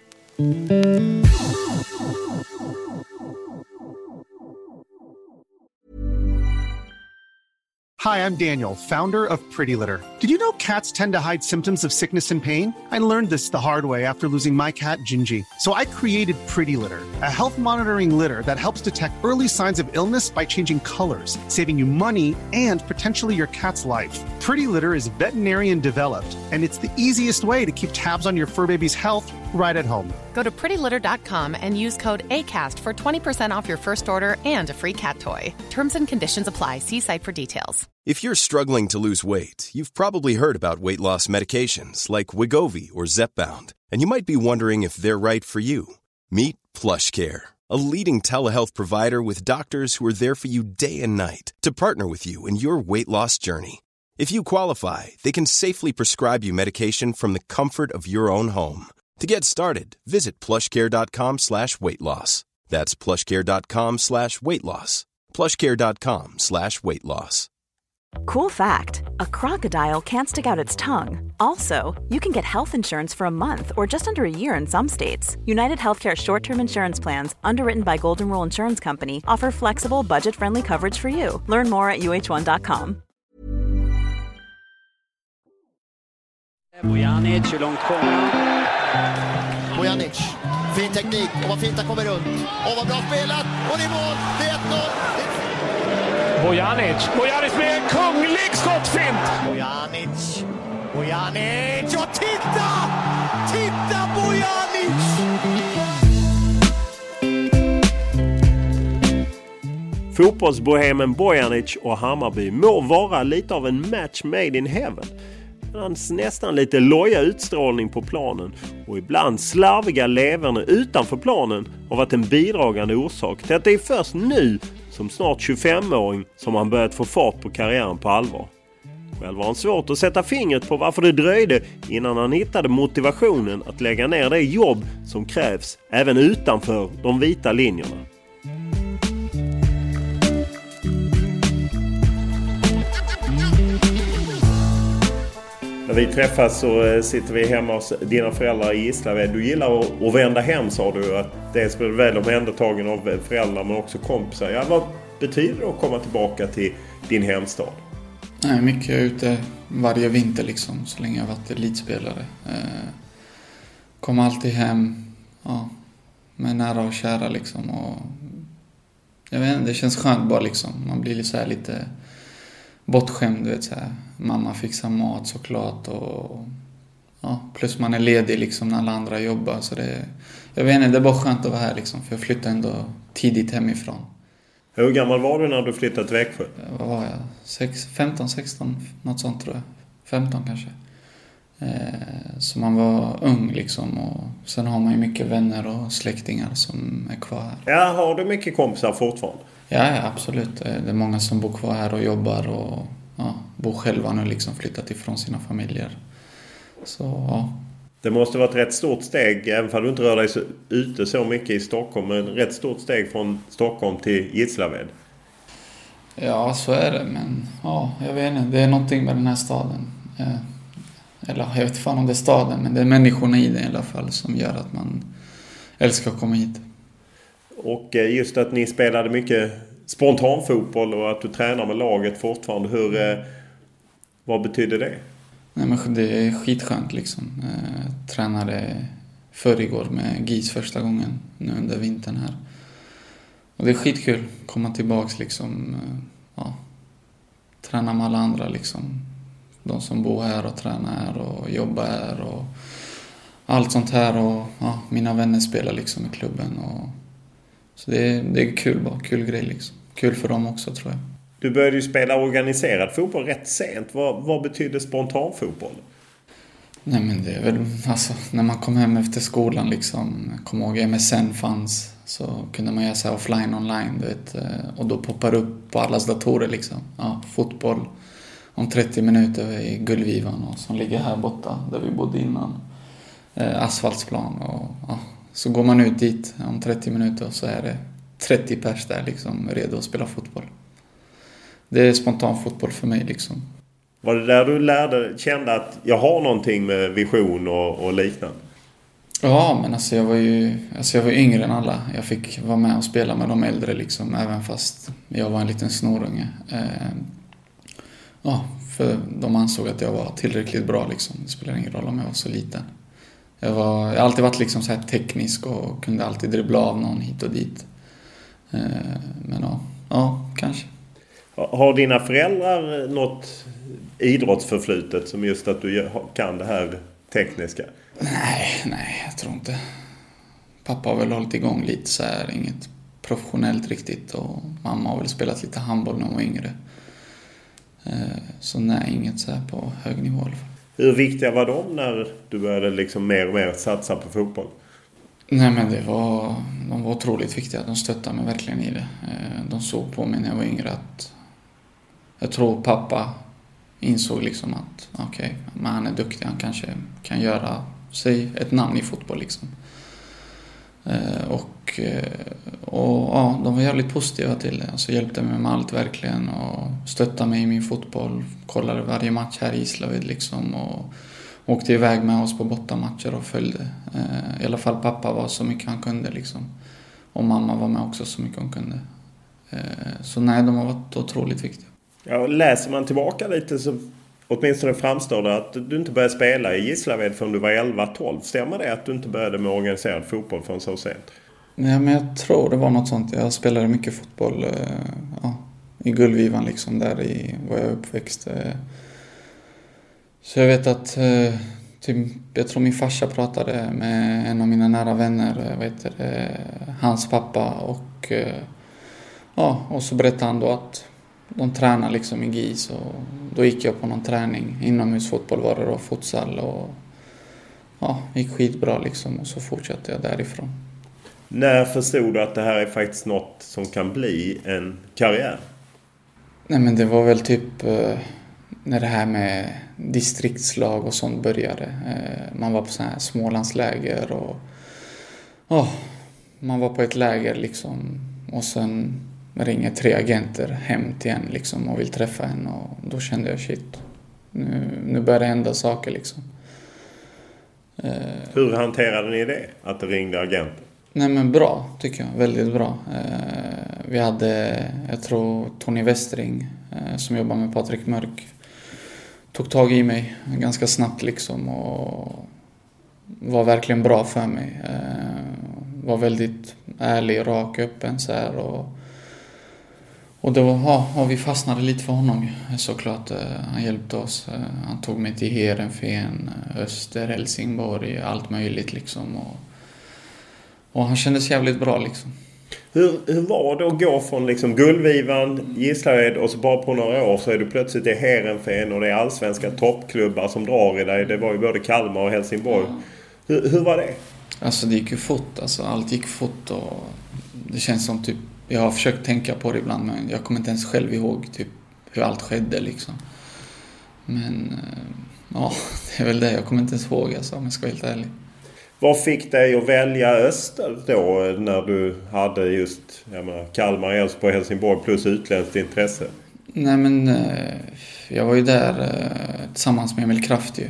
Hi, I'm Daniel, founder of Pretty Litter. Did you know cats tend to hide symptoms of sickness and pain? I learned this the hard way after losing my cat, Gingy. So I created Pretty Litter, a health monitoring litter that helps detect early signs of illness by changing colors, saving you money and potentially your cat's life. Pretty Litter is veterinarian developed, and it's the easiest way to keep tabs on your fur baby's health right at home. Go to prettylitter.com and use code ACAST for 20% off your first order and a free cat toy. Terms and conditions apply. See site for details. If you're struggling to lose weight, you've probably heard about weight loss medications like Wegovy or Zepbound, and you might be wondering if they're right for you. Meet PlushCare, a leading telehealth provider with doctors who are there for you day and night to partner with you in your weight loss journey. If you qualify, they can safely prescribe you medication from the comfort of your own home. To get started, visit plushcare.com/weightloss. That's plushcare.com/weightloss. plushcare.com/weightloss. Cool fact, a crocodile can't stick out its tongue. Also, you can get health insurance for a month or just under a year in some states. United Healthcare short-term insurance plans, underwritten by Golden Rule Insurance Company, offer flexible, budget-friendly coverage for you. Learn more at uh1.com. Bojanic, hur långt kommer han? Bojanic, fin teknik och vad fint han kommer runt. Och vad bra spelat, och det är mål, det är 1-0. Bojanic med en kunglig skottfint. Bojanic, ja titta Bojanic! Fotbollsbohemen Bojanic och Hammarby må vara lite av en match made in heaven. Hans nästan lite loja utstrålning på planen och ibland slarviga leverne utanför planen har varit en bidragande orsak till att det är först nu som snart 25-åring som han börjat få fart på karriären på allvar. Själv var han svårt att sätta fingret på varför det dröjde innan han hittade motivationen att lägga ner det jobb som krävs även utanför de vita linjerna. När vi träffas så sitter vi hemma hos dina föräldrar i Gislaved. Du gillar att vända hem, sa du. Att dels blir väl omhändertagen av föräldrar men också kompisar. Ja, vad betyder det att komma tillbaka till din hemstad? Nej, mycket ute varje vinter liksom, så länge jag varit elitspelare. Kom alltid hem med nära och kära liksom. Och jag vet inte, det känns skönt bara liksom. Man blir så här lite bortskämd, du vet så här. Mamma fixar mat såklart och plus man är ledig liksom när alla andra jobbar, så jag vet inte, det är bara skönt att vara här liksom, för jag flyttade ändå tidigt hemifrån. Hur gammal var du när du flyttade till Växjö? Vad var jag? 15, 16, något sånt tror jag. 15 kanske. Så man var ung liksom, och sen har man ju mycket vänner och släktingar som är kvar här. Ja, har du mycket kompisar fortfarande? Ja, absolut. Det är många som bor kvar här och jobbar och bor själva nu liksom, flyttat ifrån sina familjer. Så ja. Det måste vara ett rätt stort steg, även om du inte rör dig ute så mycket i Stockholm, men ett rätt stort steg från Stockholm till Gislaved. Ja, så är det, men jag vet inte, det är någonting med den här staden. Eller jag vet fan om det är staden, men det är människorna i det i alla fall som gör att man älskar att komma hit. Och just att ni spelade mycket spontanfotboll och att du tränar med laget fortfarande, vad betyder det? Nej, men det är skitskönt liksom. Tränade förrgår med GIS första gången nu under vintern här. Och det är skitkul att komma tillbaks liksom. Träna med alla andra liksom. De som bor här och tränar här och jobbar här och allt sånt här. Och mina vänner spelar liksom i klubben. Så det är kul bara, kul grej liksom. Kul för dem också, tror jag. Du började ju spela organiserad fotboll rätt sent. Vad betyder spontanfotboll? Nej, men det är väl alltså, när man kom hem efter skolan liksom. Jag kommer ihåg MSN fanns, så kunde man göra så här offline online, du vet. Och då poppar upp på allas datorer liksom. Fotboll om 30 minuter i Gullvivan, och som ligger här borta där vi bodde innan. Asfaltsplan och så går man ut dit om 30 minuter och så är det 30 pers där liksom, redo att spela fotboll. Det är spontan fotboll för mig liksom. Var det där du kände att jag har någonting med vision och liknande? Ja, men alltså jag var yngre än alla. Jag fick vara med och spela med de äldre liksom, även fast jag var en liten snorunge. För de ansåg att jag var tillräckligt bra liksom. Det spelar ingen roll om jag var så liten. Jag har alltid varit liksom så här teknisk och kunde alltid dribbla av någon hit och dit. Men kanske. Har dina föräldrar något idrottsförflutet som just att du kan det här tekniska? Nej, jag tror inte. Pappa har väl hållit igång lite så här, inget professionellt riktigt, och mamma har väl spelat lite handboll när hon var yngre. Så nej, inget så här på hög nivå i alla fall. Hur viktiga var de när du började liksom mer och mer satsa på fotboll? Nej, men de var otroligt viktiga. De stöttade mig verkligen i det. De såg på mig när jag var yngre att jag tror pappa insåg liksom att men han är duktig, han kanske kan göra sig ett namn i fotboll liksom. De var jävligt positiva till det. Alltså hjälpte mig med allt verkligen och stöttade mig i min fotboll. Kollade varje match här i Gislaved liksom, och åkte iväg med oss på bortamatcher och följde. I alla fall pappa var så mycket han kunde liksom. Och mamma var med också så mycket hon kunde. Så nej, de har varit otroligt viktiga. Ja, läser man tillbaka lite så åtminstone framstår det att du inte började spela i Gislaved förrän du var 11-12. Stämmer det att du inte började med organiserad fotboll förrän så sent? Nej, men jag tror det var något sånt. Jag spelade mycket fotboll i Gullvivan liksom, där var jag uppväxt. Så jag vet att jag tror min farsa pratade med en av mina nära vänner, hans pappa, och så berättade han då att de tränar liksom i GIS, och då gick jag på någon träning. Inomhusfotboll var det då, futsal, och gick skitbra liksom, och så fortsatte jag därifrån. När förstod du att det här är faktiskt något som kan bli en karriär? Nej, men det var väl typ när det här med distriktslag och sånt började. Man var på sådana här Smålandsläger och man var på ett läger liksom. Och sen ringer 3 agenter hem till en liksom och vill träffa en. Och då kände jag shit, nu börjar det hända saker liksom. Hur hanterade ni det? Att det ringde agenter? Nej, men bra tycker jag. Väldigt bra. Vi hade, jag tror Tony Westring som jobbar med Patrik Mörk, tog tag i mig ganska snabbt liksom och var verkligen bra för mig. Var väldigt ärlig, rak, öppen så här och då har vi fastnade lite för honom såklart. Han hjälpte oss. Han tog mig till Heerenveen, Öster, Helsingborg, allt möjligt liksom och han kändes jävligt bra liksom. Hur var det att gå från liksom Gullvivan, Gislaved och så bara på några år så är du plötsligt i Heerenveen och det är allsvenska toppklubbar som drar i dig. Det var ju både Kalmar och Helsingborg. Hur var det? Alltså det gick ju fort. Alltså, allt gick fort och det känns som typ, jag har försökt tänka på det ibland men jag kommer inte ens själv ihåg typ hur allt skedde liksom. Men ja, det är väl det. Jag kommer inte ens ihåg alltså, om jag ska vara helt ärlig. Vad fick dig att välja Öster då när du hade just Kalmar, Älvsborg, Helsingborg plus utländskt intresse? Nej, men jag var ju där tillsammans med Emil Kraft ju.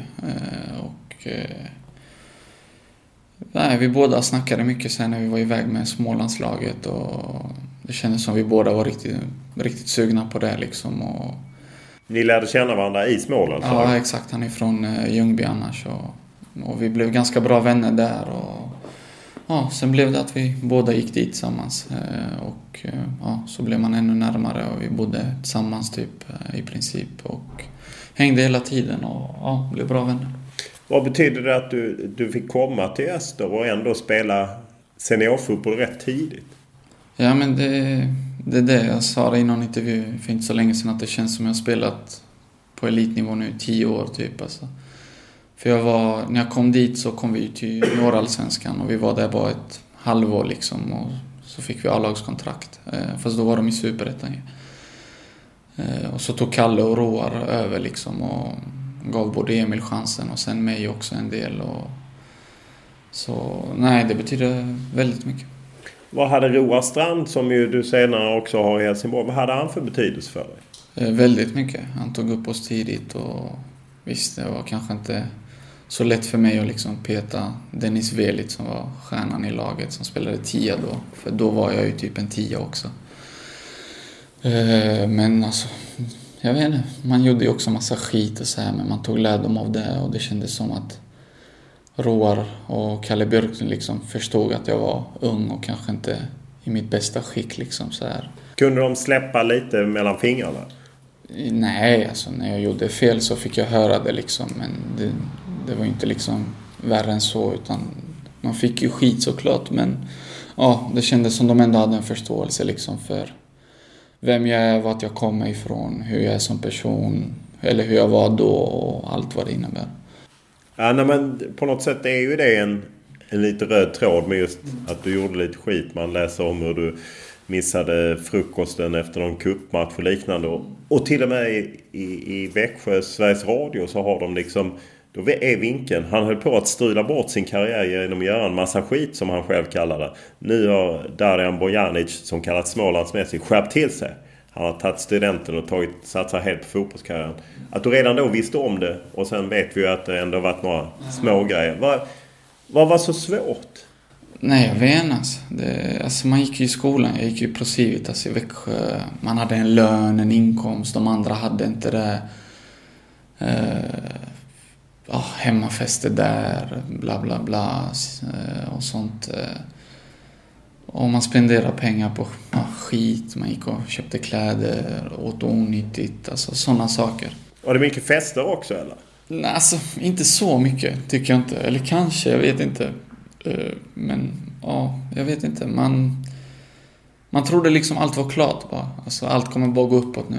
Vi båda snackade mycket sen när vi var iväg med Smålandslaget och det kändes som vi båda var riktigt sugna på det liksom. Och ni lärde känna varandra i Småland? Ja, exakt. Han är från Ljungby annars och vi blev ganska bra vänner där och sen blev det att vi båda gick dit tillsammans och så blev man ännu närmare och vi bodde tillsammans typ i princip och hängde hela tiden och blev bra vänner. Vad betyder det att du fick komma till Öster och ändå spela seniorfotboll rätt tidigt? Ja, men det är det jag sa i någon intervju för inte så länge sedan, att det känns som jag har spelat på elitnivå nu 10 år typ alltså. För när jag kom dit så kom vi till Norrallsvenskan och vi var där bara ett halvår liksom och så fick vi A-lagskontrakt. Fast då var de i Superettan. Och så tog Kalle och Roar över liksom och gav både Emil chansen och sen mig också en del. Så nej, det betyder väldigt mycket. Vad hade Roar Strand, som ju du senare också har i Helsingborg, vad hade han för betydelse för dig? Väldigt mycket. Han tog upp oss tidigt och visst, det var kanske inte så lätt för mig att liksom peta Dennis Velit som var stjärnan i laget som spelade 10 då. För då var jag ju typ en 10 också. Men alltså, jag vet inte. Man gjorde ju också massa skit och så här, men man tog lärdom av det och det kändes som att Roar och Kalle Björk liksom förstod att jag var ung och kanske inte i mitt bästa skick liksom så här. Kunde de släppa lite mellan fingrarna? Nej, alltså när jag gjorde fel så fick jag höra det liksom, men det var ju inte liksom värre än så, utan man fick ju skit såklart, men ja, det kändes som de ändå hade en förståelse liksom för vem jag är, vart jag kommer ifrån, hur jag är som person eller hur jag var då och allt vad det innebär. Ja, nej, men på något sätt är ju det en lite röd tråd med just att du gjorde lite skit. Man läser om hur du missade frukosten efter någon cupmatch och liknande. Och till och med i Växjö, Sveriges Radio, så har de liksom, då är vinkeln, han höll på att strula bort sin karriär genom att göra en massa skit som han själv kallar det. Nu har Darijan Bojanic, som kallat Smålands Messi, skärpt till sig. Han har tagit studenten och satsat helt på fotbollskarriären. Att du redan då visste om det, och sen vet vi ju att det ändå varit några små grejer. Vad var så svårt? Nej, jag vet inte. Alltså man gick ju i skolan. Jag gick ju på Civitas i Växjö. Man hade en lön, en inkomst. De andra hade inte det. Hemmafester där. Bla bla bla. Och sånt. Och man spenderade pengar på skit. Man gick och köpte kläder. Åt onyttigt. Alltså sådana saker. Var det mycket fester också eller? Nej, alltså inte så mycket tycker jag inte. Eller kanske, jag vet inte. Men ja, jag vet inte. Man trodde liksom allt var klart bara. Alltså allt kommer bara gå uppåt nu.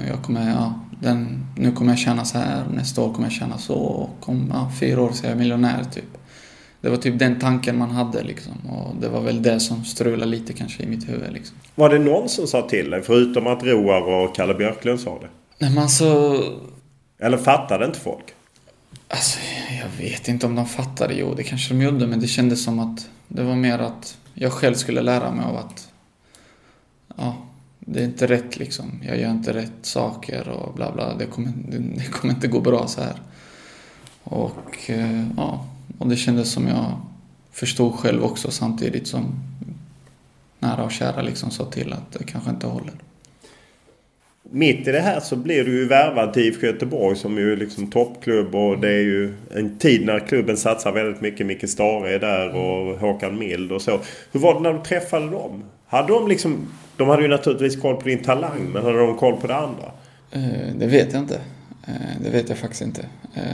Nu kommer jag tjäna så här. Nästa år kommer jag tjäna så. Och om 4 år så är jag miljonär typ. Det var typ den tanken man hade liksom. Och det var väl det som strulade lite kanske i mitt huvud liksom. Var det någon som sa till dig, förutom att Roar och Kalle Björklund sa det? Nej, men alltså... Eller fattade inte folk? Alltså, jag vet inte om de fattade. Jo, det kanske de gjorde. Men det kändes som att det var mer att jag själv skulle lära mig av att... Ja, det är inte rätt liksom. Jag gör inte rätt saker och bla bla. Det kommer inte gå bra så här. Och ja, och det kändes som jag förstod själv också, samtidigt som nära och kära liksom sa till att det kanske inte håller. Mitt i det här så blir du ju värvad till IFK Göteborg som ju liksom toppklubb, och det är ju en tid när klubben satsar väldigt mycket. Micke Stare är där och Håkan Mild och så. Hur var det när du träffade dem? Hade de liksom, de hade ju naturligtvis koll på din talang, men hade de koll på det andra? Det vet jag inte. Det vet jag faktiskt inte.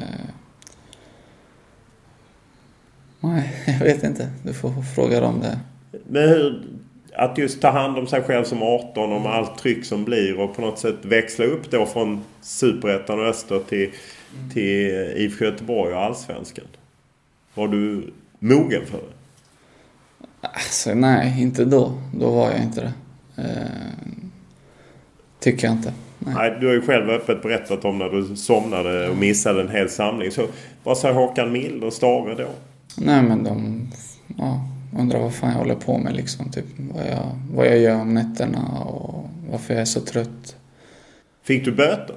Nej, jag vet inte. Du får fråga dem det. Men hur, att just ta hand om sig själv som 18 och med allt tryck som blir och på något sätt växla upp då från Superettan och Öster till IFK Göteborg och Allsvenskan. Var du mogen för det? Alltså, nej, inte då. Då var jag inte det. Tycker jag inte. Nej, du har ju själv öppet berättat om när du somnade och missade en hel samling. Så vad sa Håkan Mild och Stare då? Nej, men de undrar vad fan jag håller på med liksom. Typ vad jag gör om nätterna och varför jag är så trött. Fick du böter?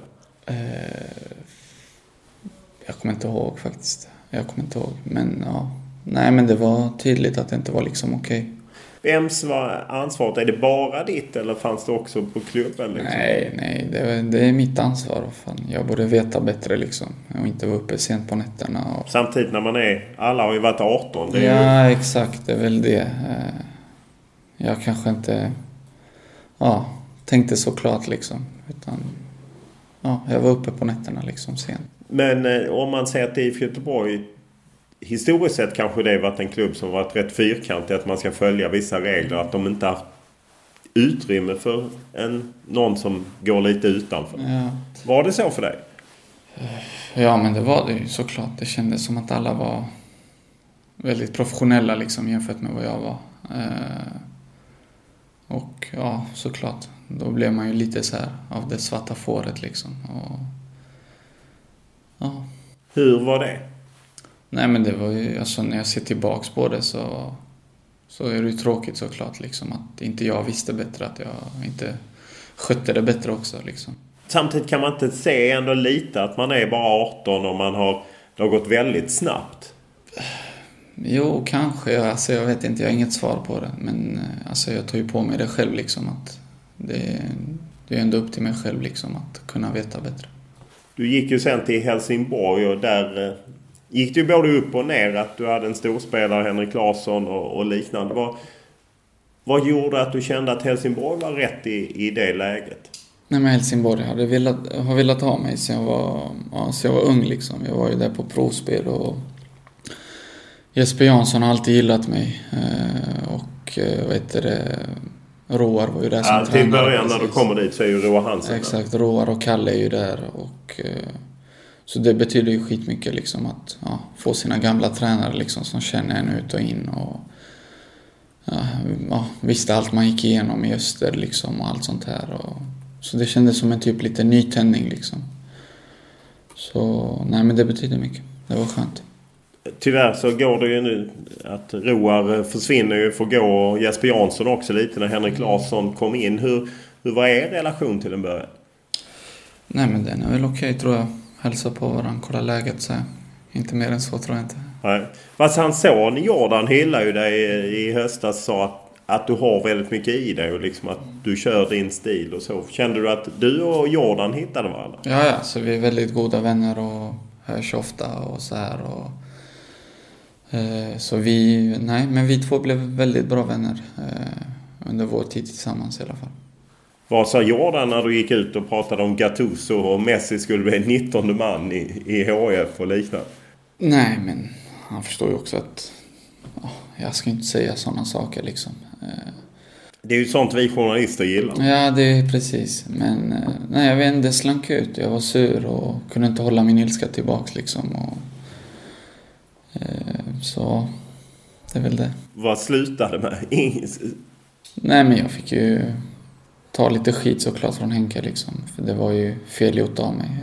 Jag kommer inte ihåg faktiskt. Men ja. Nej, men det var tydligt att det inte var liksom okej. Vems var ansvaret? Är det bara ditt eller fanns det också på klubben? Liksom? Nej. Det är mitt ansvar. Fan. Jag borde veta bättre liksom. Och inte vara uppe sent på nätterna. Och... Samtidigt när man alla har ju varit 18. Det är ju... exakt. Det är väl det. Jag kanske inte tänkte så klart liksom. Utan jag var uppe på nätterna liksom sent. Men om man säger att IFK Göteborg historiskt sett kanske det har varit en klubb som varit rätt fyrkantig, att man ska följa vissa regler, att de inte har haft utrymme för någon som går lite utanför. Ja. Var det så för dig? Ja, men det var det ju såklart. Det kändes som att alla var väldigt professionella liksom jämfört med vad jag var. Och ja, såklart. Då blev man ju lite så här av det svarta fåret liksom. Och, ja. Hur var det? Nej, men det var ju, alltså när jag ser tillbaks på det så är det ju tråkigt såklart liksom att inte jag visste bättre, att jag inte skötte det bättre också liksom. Samtidigt kan man inte se ändå lite att man är bara 18 och det har gått väldigt snabbt. Jo, kanske. Alltså, jag vet inte, jag har inget svar på det. Men alltså, jag tar ju på mig det själv liksom, att det är ändå upp till mig själv liksom, att kunna veta bättre. Du gick ju sen till Helsingborg och där gick du både upp och ner, att du hade en storspelare, Henrik Larsson och liknande. Vad gjorde att du kände att Helsingborg var rätt i det läget? Nej, men Helsingborg har velat ha mig sen jag var ung liksom. Jag var ju där på provspel och Jesper Jansson har alltid gillat mig. Och Roar var ju där som tränare. Till början när du kommer dit så är ju Roar Hansen. Exakt, Roar och Kalle är ju där. Och, så det betyder ju skitmycket liksom att få sina gamla tränare liksom, som känner en ut och in. Och visste allt man gick igenom i Öster liksom, och allt sånt här. Så det kändes som en typ lite nytändning liksom. Så nej, men det betyder mycket. Det var skönt. Tyvärr så går det ju nu att Roar försvinner ju, får gå, och Jesper Jansson också lite när Henrik Larsson kom in. Hur var er relation till en början? Nej, men den är väl okej, tror jag. Hälsa på varandra, kolla läget, så inte mer än så tror jag inte. Nej. Fast hans son Jordan hyllar ju dig i höstas och sa att du har väldigt mycket i dig och liksom att du kör din stil och så. Kände du att du och Jordan hittade varandra? Ja, så vi är väldigt goda vänner och hörs ofta och så här. Och, så vi två blev väldigt bra vänner under vår tid tillsammans i alla fall. Vad sa Jordan när du gick ut och pratade om Gattuso och Messi skulle bli 19:e man i HF och liknande? Nej, men han förstår ju också att jag ska inte säga sådana saker liksom. Det är ju sånt vi journalister gillar. Ja, det är precis. Men nej, jag vet inte, det slank ut. Jag var sur och kunde inte hålla min ilska tillbaks liksom. Och, så Det är väl det. Vad slutade med? Nej, men jag fick ju ta lite skit såklart från Henke liksom. För det var ju fel gjort av mig.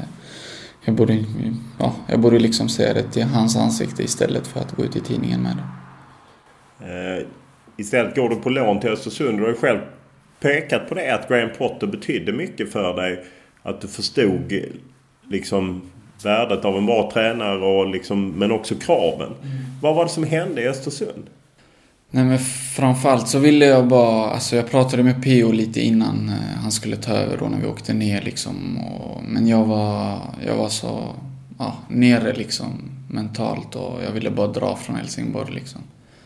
Jag borde liksom säga det till hans ansikte istället för att gå ut i tidningen med det. Istället går du på lån till Östersund. Du har ju själv pekat på det, att Graham Potter betydde mycket för dig. Att du förstod liksom värdet av en bra tränare och liksom, men också kraven. Vad var det som hände i Östersund? Nej, men framförallt så ville jag bara... Alltså jag pratade med P.O. lite innan han skulle ta över då när vi åkte ner liksom. Men jag var så nere liksom mentalt och jag ville bara dra från Helsingborg liksom.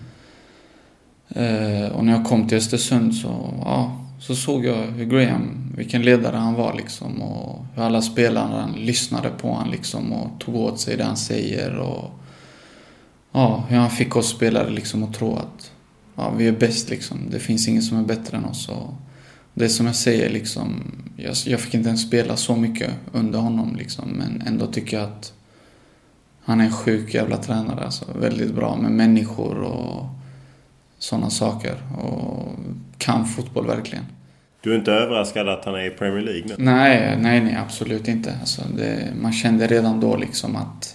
Och när jag kom till Östersund så såg jag hur Graham, vilken ledare han var liksom, och hur alla spelarna lyssnade på han liksom och tog åt sig det han säger och hur han fick oss spelare liksom att tro att vi är bäst liksom. Det finns ingen som är bättre än oss. Och det som jag säger liksom, jag fick inte ens spela så mycket under honom liksom, men ändå tycker jag att han är en sjuk jävla tränare alltså. Väldigt bra med människor och sådana saker och kan fotboll verkligen. Du är inte överraskad att han är i Premier League nu? Nej, absolut inte. Alltså man kände redan då liksom att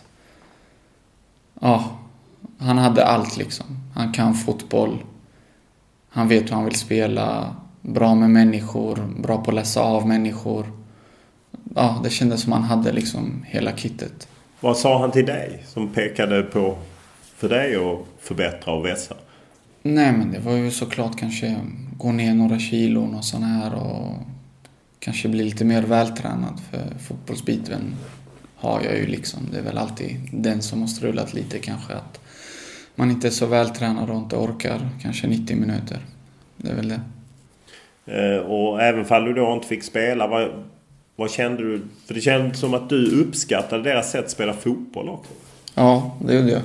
han hade allt liksom. Han kan fotboll. Han vet hur han vill spela. Bra med människor. Bra på att läsa av människor. Det kändes som han hade liksom hela kittet. Vad sa han till dig som pekade på för dig att förbättra och vässa? Nej, men det var ju såklart kanske gå ner några kilon och sån här och kanske bli lite mer vältränad, för fotbollsbiten har jag ju liksom. Det är väl alltid den som har strulat lite kanske, att man inte är så vältränad och inte orkar kanske 90 minuter. Det är väl det. Och även fall du då inte fick spela, vad kände du? För det kändes som att du uppskattade deras sätt att spela fotboll också. Ja, det gjorde jag.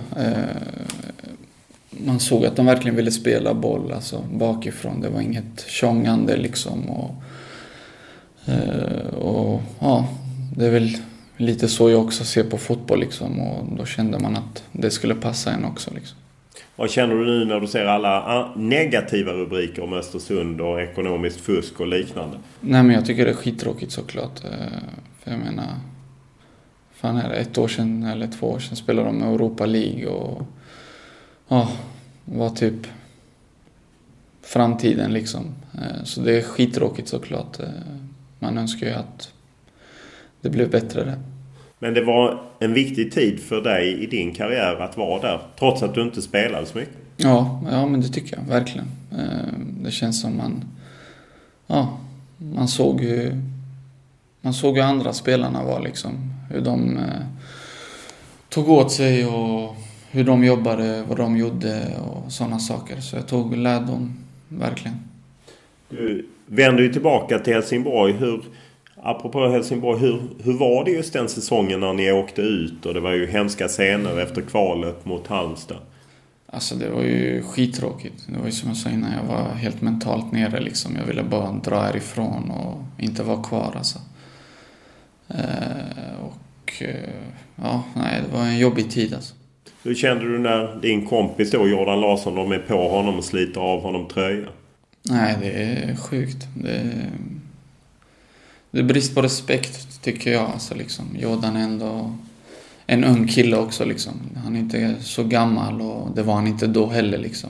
Man såg att de verkligen ville spela boll alltså bakifrån. Det var inget tjongande liksom. Och det är väl lite så jag också ser på fotboll liksom. Och då kände man att det skulle passa en också liksom. Vad känner du nu när du ser alla negativa rubriker om Östersund och ekonomiskt fusk och liknande? Nej, men jag tycker det är skittråkigt såklart. För jag menar, fan är det 1 år sedan eller 2 år sedan spelade de Europa League och var typ framtiden liksom. Så det är skittråkigt såklart. Man önskar ju att det blev bättre där. Men det var en viktig tid för dig i din karriär att vara där, trots att du inte spelade så mycket? Ja, men det tycker jag verkligen. Det känns som man såg hur andra spelarna var liksom. Hur de tog åt sig och hur de jobbade, vad de gjorde och sådana saker. Så jag tog lärdom, verkligen. Du vände ju tillbaka till Helsingborg. Apropå Helsingborg, hur var det just den säsongen när ni åkte ut? Och det var ju hemska scener efter kvalet mot Halmstad. Alltså det var ju skittråkigt. Det var ju som jag sa innan, jag var helt mentalt nere liksom. Jag ville bara dra härifrån och inte vara kvar alltså. Det var en jobbig tid alltså. Hur kände du när din kompis då, Jordan Larsson, de är på honom och sliter av honom tröja? Nej, det är sjukt. Det är brist på respekt tycker jag alltså liksom. Jordan är ändå en ung kille också liksom. Han är inte så gammal och det var han inte då heller liksom.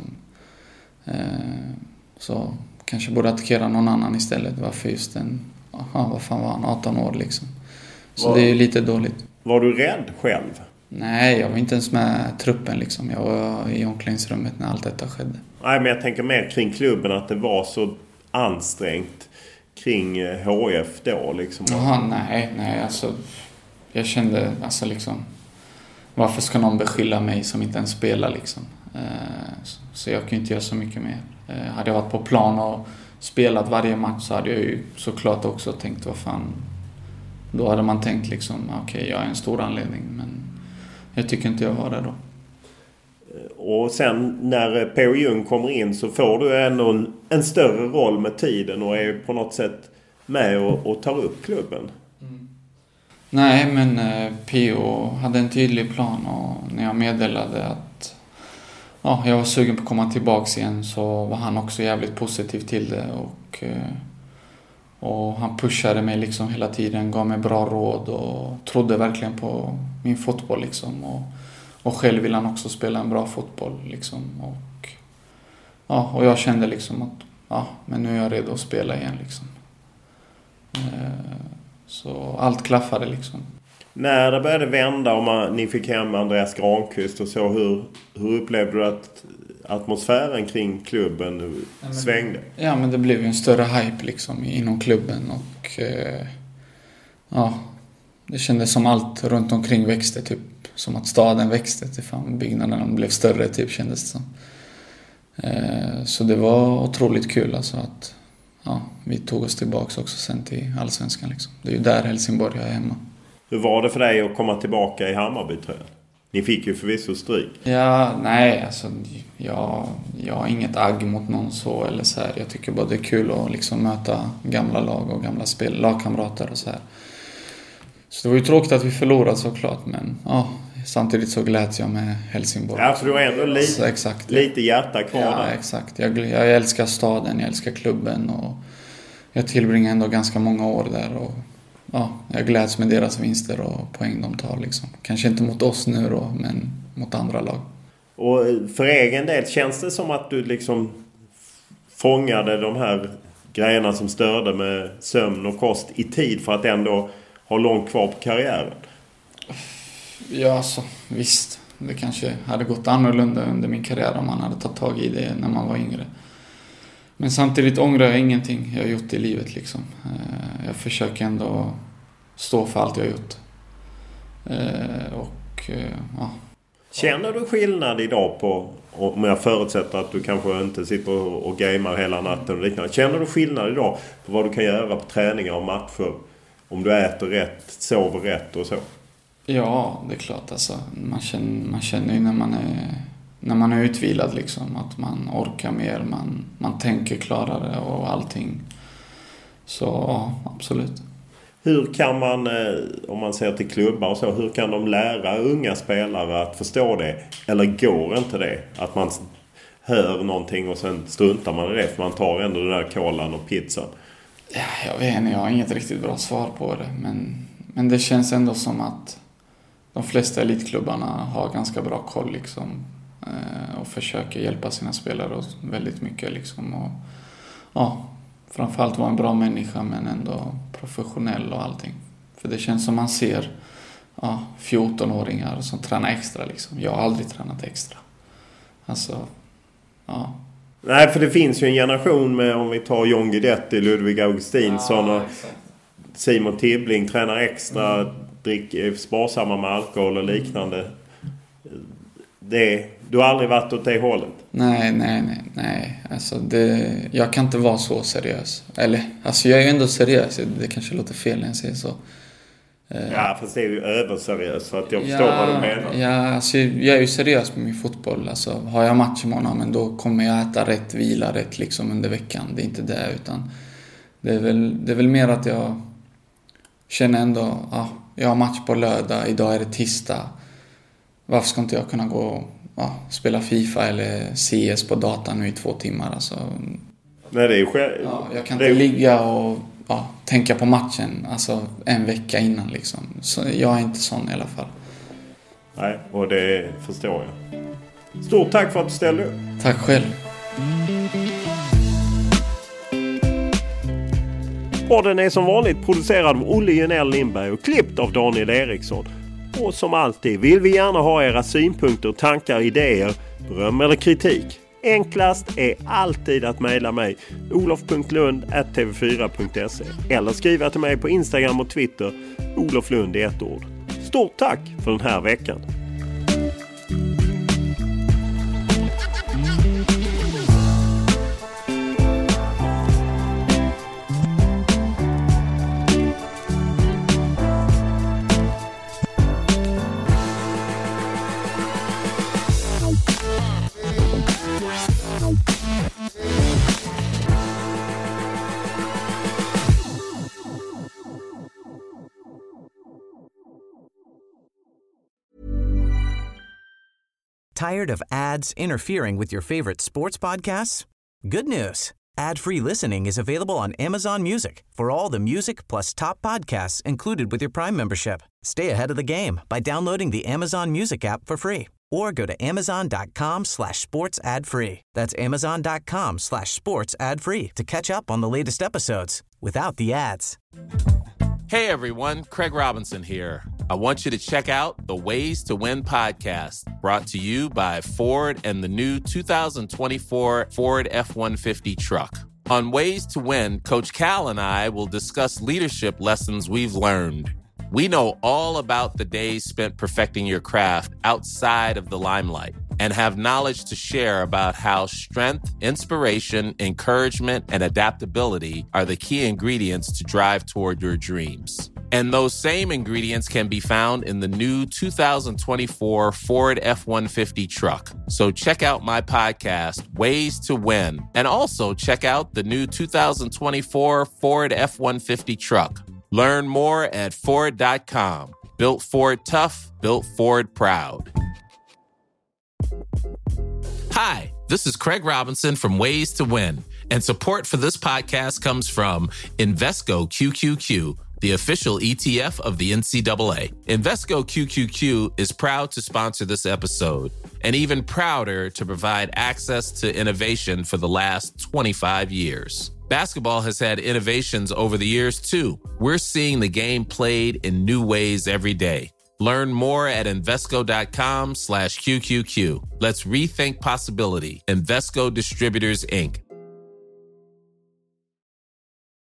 Så kanske borde attackera någon annan istället. Varför just vad fan var han, 18 år liksom. Så det är lite dåligt. Var du rädd själv? Nej, jag var inte ens med truppen liksom. Jag var i omklädningsrummet när allt detta skedde. Nej, men jag tänker mer kring klubben, att det var så ansträngt kring HF då liksom. Jaha, nej, alltså jag kände alltså liksom, varför ska någon beskylla mig som inte ens spelar liksom? Så jag kan inte göra så mycket mer. Hade jag varit på plan och spelat varje match så hade jag ju såklart också tänkt, vad fan. Då hade man tänkt liksom, okej, jag är en stor anledning, men jag tycker inte jag var där då. Och sen när P.O. Jung kommer in så får du ändå en större roll med tiden och är på något sätt med och tar upp klubben. Nej, men P.O. hade en tydlig plan, och när jag meddelade jag var sugen på att komma tillbaka igen, så var han också jävligt positiv till det. Och han pushade mig liksom hela tiden, gav mig bra råd och trodde verkligen på min fotboll liksom. Och själv vill han också spela en bra fotboll liksom. Och jag kände liksom att men nu är jag redo att spela igen liksom. Så allt klaffade liksom. När det började vända och ni fick hem Andreas Granqvist och så, hur upplevde du att atmosfären kring klubben svängde? Ja, men det blev ju en större hype liksom inom klubben och det kändes som allt runt omkring växte, typ som att staden växte, typ byggnaderna blev större typ, kändes det som. Så det var otroligt kul alltså att vi tog oss tillbaka också sen till Allsvenskan liksom. Det är ju där Helsingborg är hemma. Hur var det för dig att komma tillbaka i Hammarbytröjan? Ni fick ju förvisso stryk. Ja, nej, alltså jag har inget agg mot någon så eller så här. Jag tycker bara det är kul att liksom möta gamla lag och gamla lagkamrater och så här. Så det var ju tråkigt att vi förlorade såklart, men samtidigt så gläds jag med Helsingborg. Ja, för du har ändå lite hjärta kvar där. Ja, exakt. Jag älskar staden, jag älskar klubben och jag tillbringar ändå ganska många år där och jag gläds med deras vinster och poäng de tar liksom. Kanske inte mot oss nu då, men mot andra lag. Och för egen del, känns det som att du liksom fångade de här grejerna som störde med sömn och kost i tid för att ändå ha långt kvar på karriären? Ja, alltså, visst. Det kanske hade gått annorlunda under min karriär om man hade tagit tag i det när man var yngre. Men samtidigt ångrar jag ingenting jag har gjort i livet liksom. Jag försöker ändå stå för allt jag har gjort. Känner du skillnad idag på, om jag förutsätter att du kanske inte sitter och gamer hela natten och liknande. Känner du skillnad idag på vad du kan göra på träningar och matcher? Om du äter rätt, sover rätt och så? Ja, det är klart. Alltså, man känner ju när man är utvilad liksom, att man orkar mer, man tänker klarare och allting. Så ja, absolut. Hur kan man, om man ser till klubbar och så, hur kan de lära unga spelare att förstå det? Eller går inte det? Att man hör någonting och sen struntar man i det, för man tar ändå den där kolan och pizzan. Ja, jag vet inte, jag har inget riktigt bra svar på det. Men det känns ändå som att de flesta elitklubbarna har ganska bra koll liksom. Och försöker hjälpa sina spelare väldigt mycket liksom. Och framförallt vara en bra människa, men ändå professionell och allting. För det känns som man ser 14-åringar som tränar extra liksom. Jag har aldrig tränat extra. Alltså, Nej, för det finns ju en generation med, om vi tar John Guidetti, Ludvig Augustinsson och Simon Tibbling, tränar extra, dricker sparsamma med alkohol och liknande. Du har aldrig varit åt det hållet? Nej. Alltså jag kan inte vara så seriös. Eller, alltså jag är ju ändå seriös. Det kanske låter fel när jag säger så. Ja, fast det är ju överseriös, så att jag förstår vad du menar. Ja, alltså jag är ju seriös med min fotboll. Alltså, har jag match imorgon, men då kommer jag äta rätt, vila rätt liksom under veckan. Det är inte det, utan det är väl mer att jag känner ändå, jag har match på lördag, idag är det tisdag. Varför ska inte jag kunna gå och spela FIFA eller CS på datan nu i 2 timmar? Alltså, nej, det är ju jag kan inte ligga och tänka på matchen alltså en vecka innan liksom. Så jag är inte sån i alla fall. Nej, och det förstår jag. Stort tack för att du ställde upp. Tack själv. Podden är som vanligt producerad av Olle Jonell Lindberg och klippt av Daniel Eriksson. Och som alltid vill vi gärna ha era synpunkter, tankar, idéer, beröm eller kritik. Enklast är alltid att mejla mig olof.lund@tv4.se eller skriva till mig på Instagram och Twitter, Olof Lund i ett ord. Stort tack för den här veckan! Tired of ads interfering with your favorite sports podcasts? Good news. Ad-free listening is available on Amazon Music for all the music plus top podcasts included with your Prime membership. Stay ahead of the game by downloading the Amazon Music app for free or go to amazon.com/sports ad free. That's amazon.com/sports ad free to catch up on the latest episodes without the ads. Hey everyone, Craig Robinson here. I want you to check out the Ways to Win podcast, brought to you by Ford and the new 2024 Ford F-150 truck. On Ways to Win, Coach Cal and I will discuss leadership lessons we've learned. We know all about the days spent perfecting your craft outside of the limelight and have knowledge to share about how strength, inspiration, encouragement, and adaptability are the key ingredients to drive toward your dreams. And those same ingredients can be found in the new 2024 Ford F-150 truck. So check out my podcast, Ways to Win, and also check out the new 2024 Ford F-150 truck. Learn more at Ford.com. Built Ford tough, built Ford proud. Hi, this is Craig Robinson from Ways to Win, and support for this podcast comes from Invesco QQQ, the official ETF of the NCAA. Invesco QQQ is proud to sponsor this episode, and even prouder to provide access to innovation for the last 25 years. Basketball has had innovations over the years, too. We're seeing the game played in new ways every day. Learn more at Invesco.com/QQQ. Let's rethink possibility. Invesco Distributors, Inc.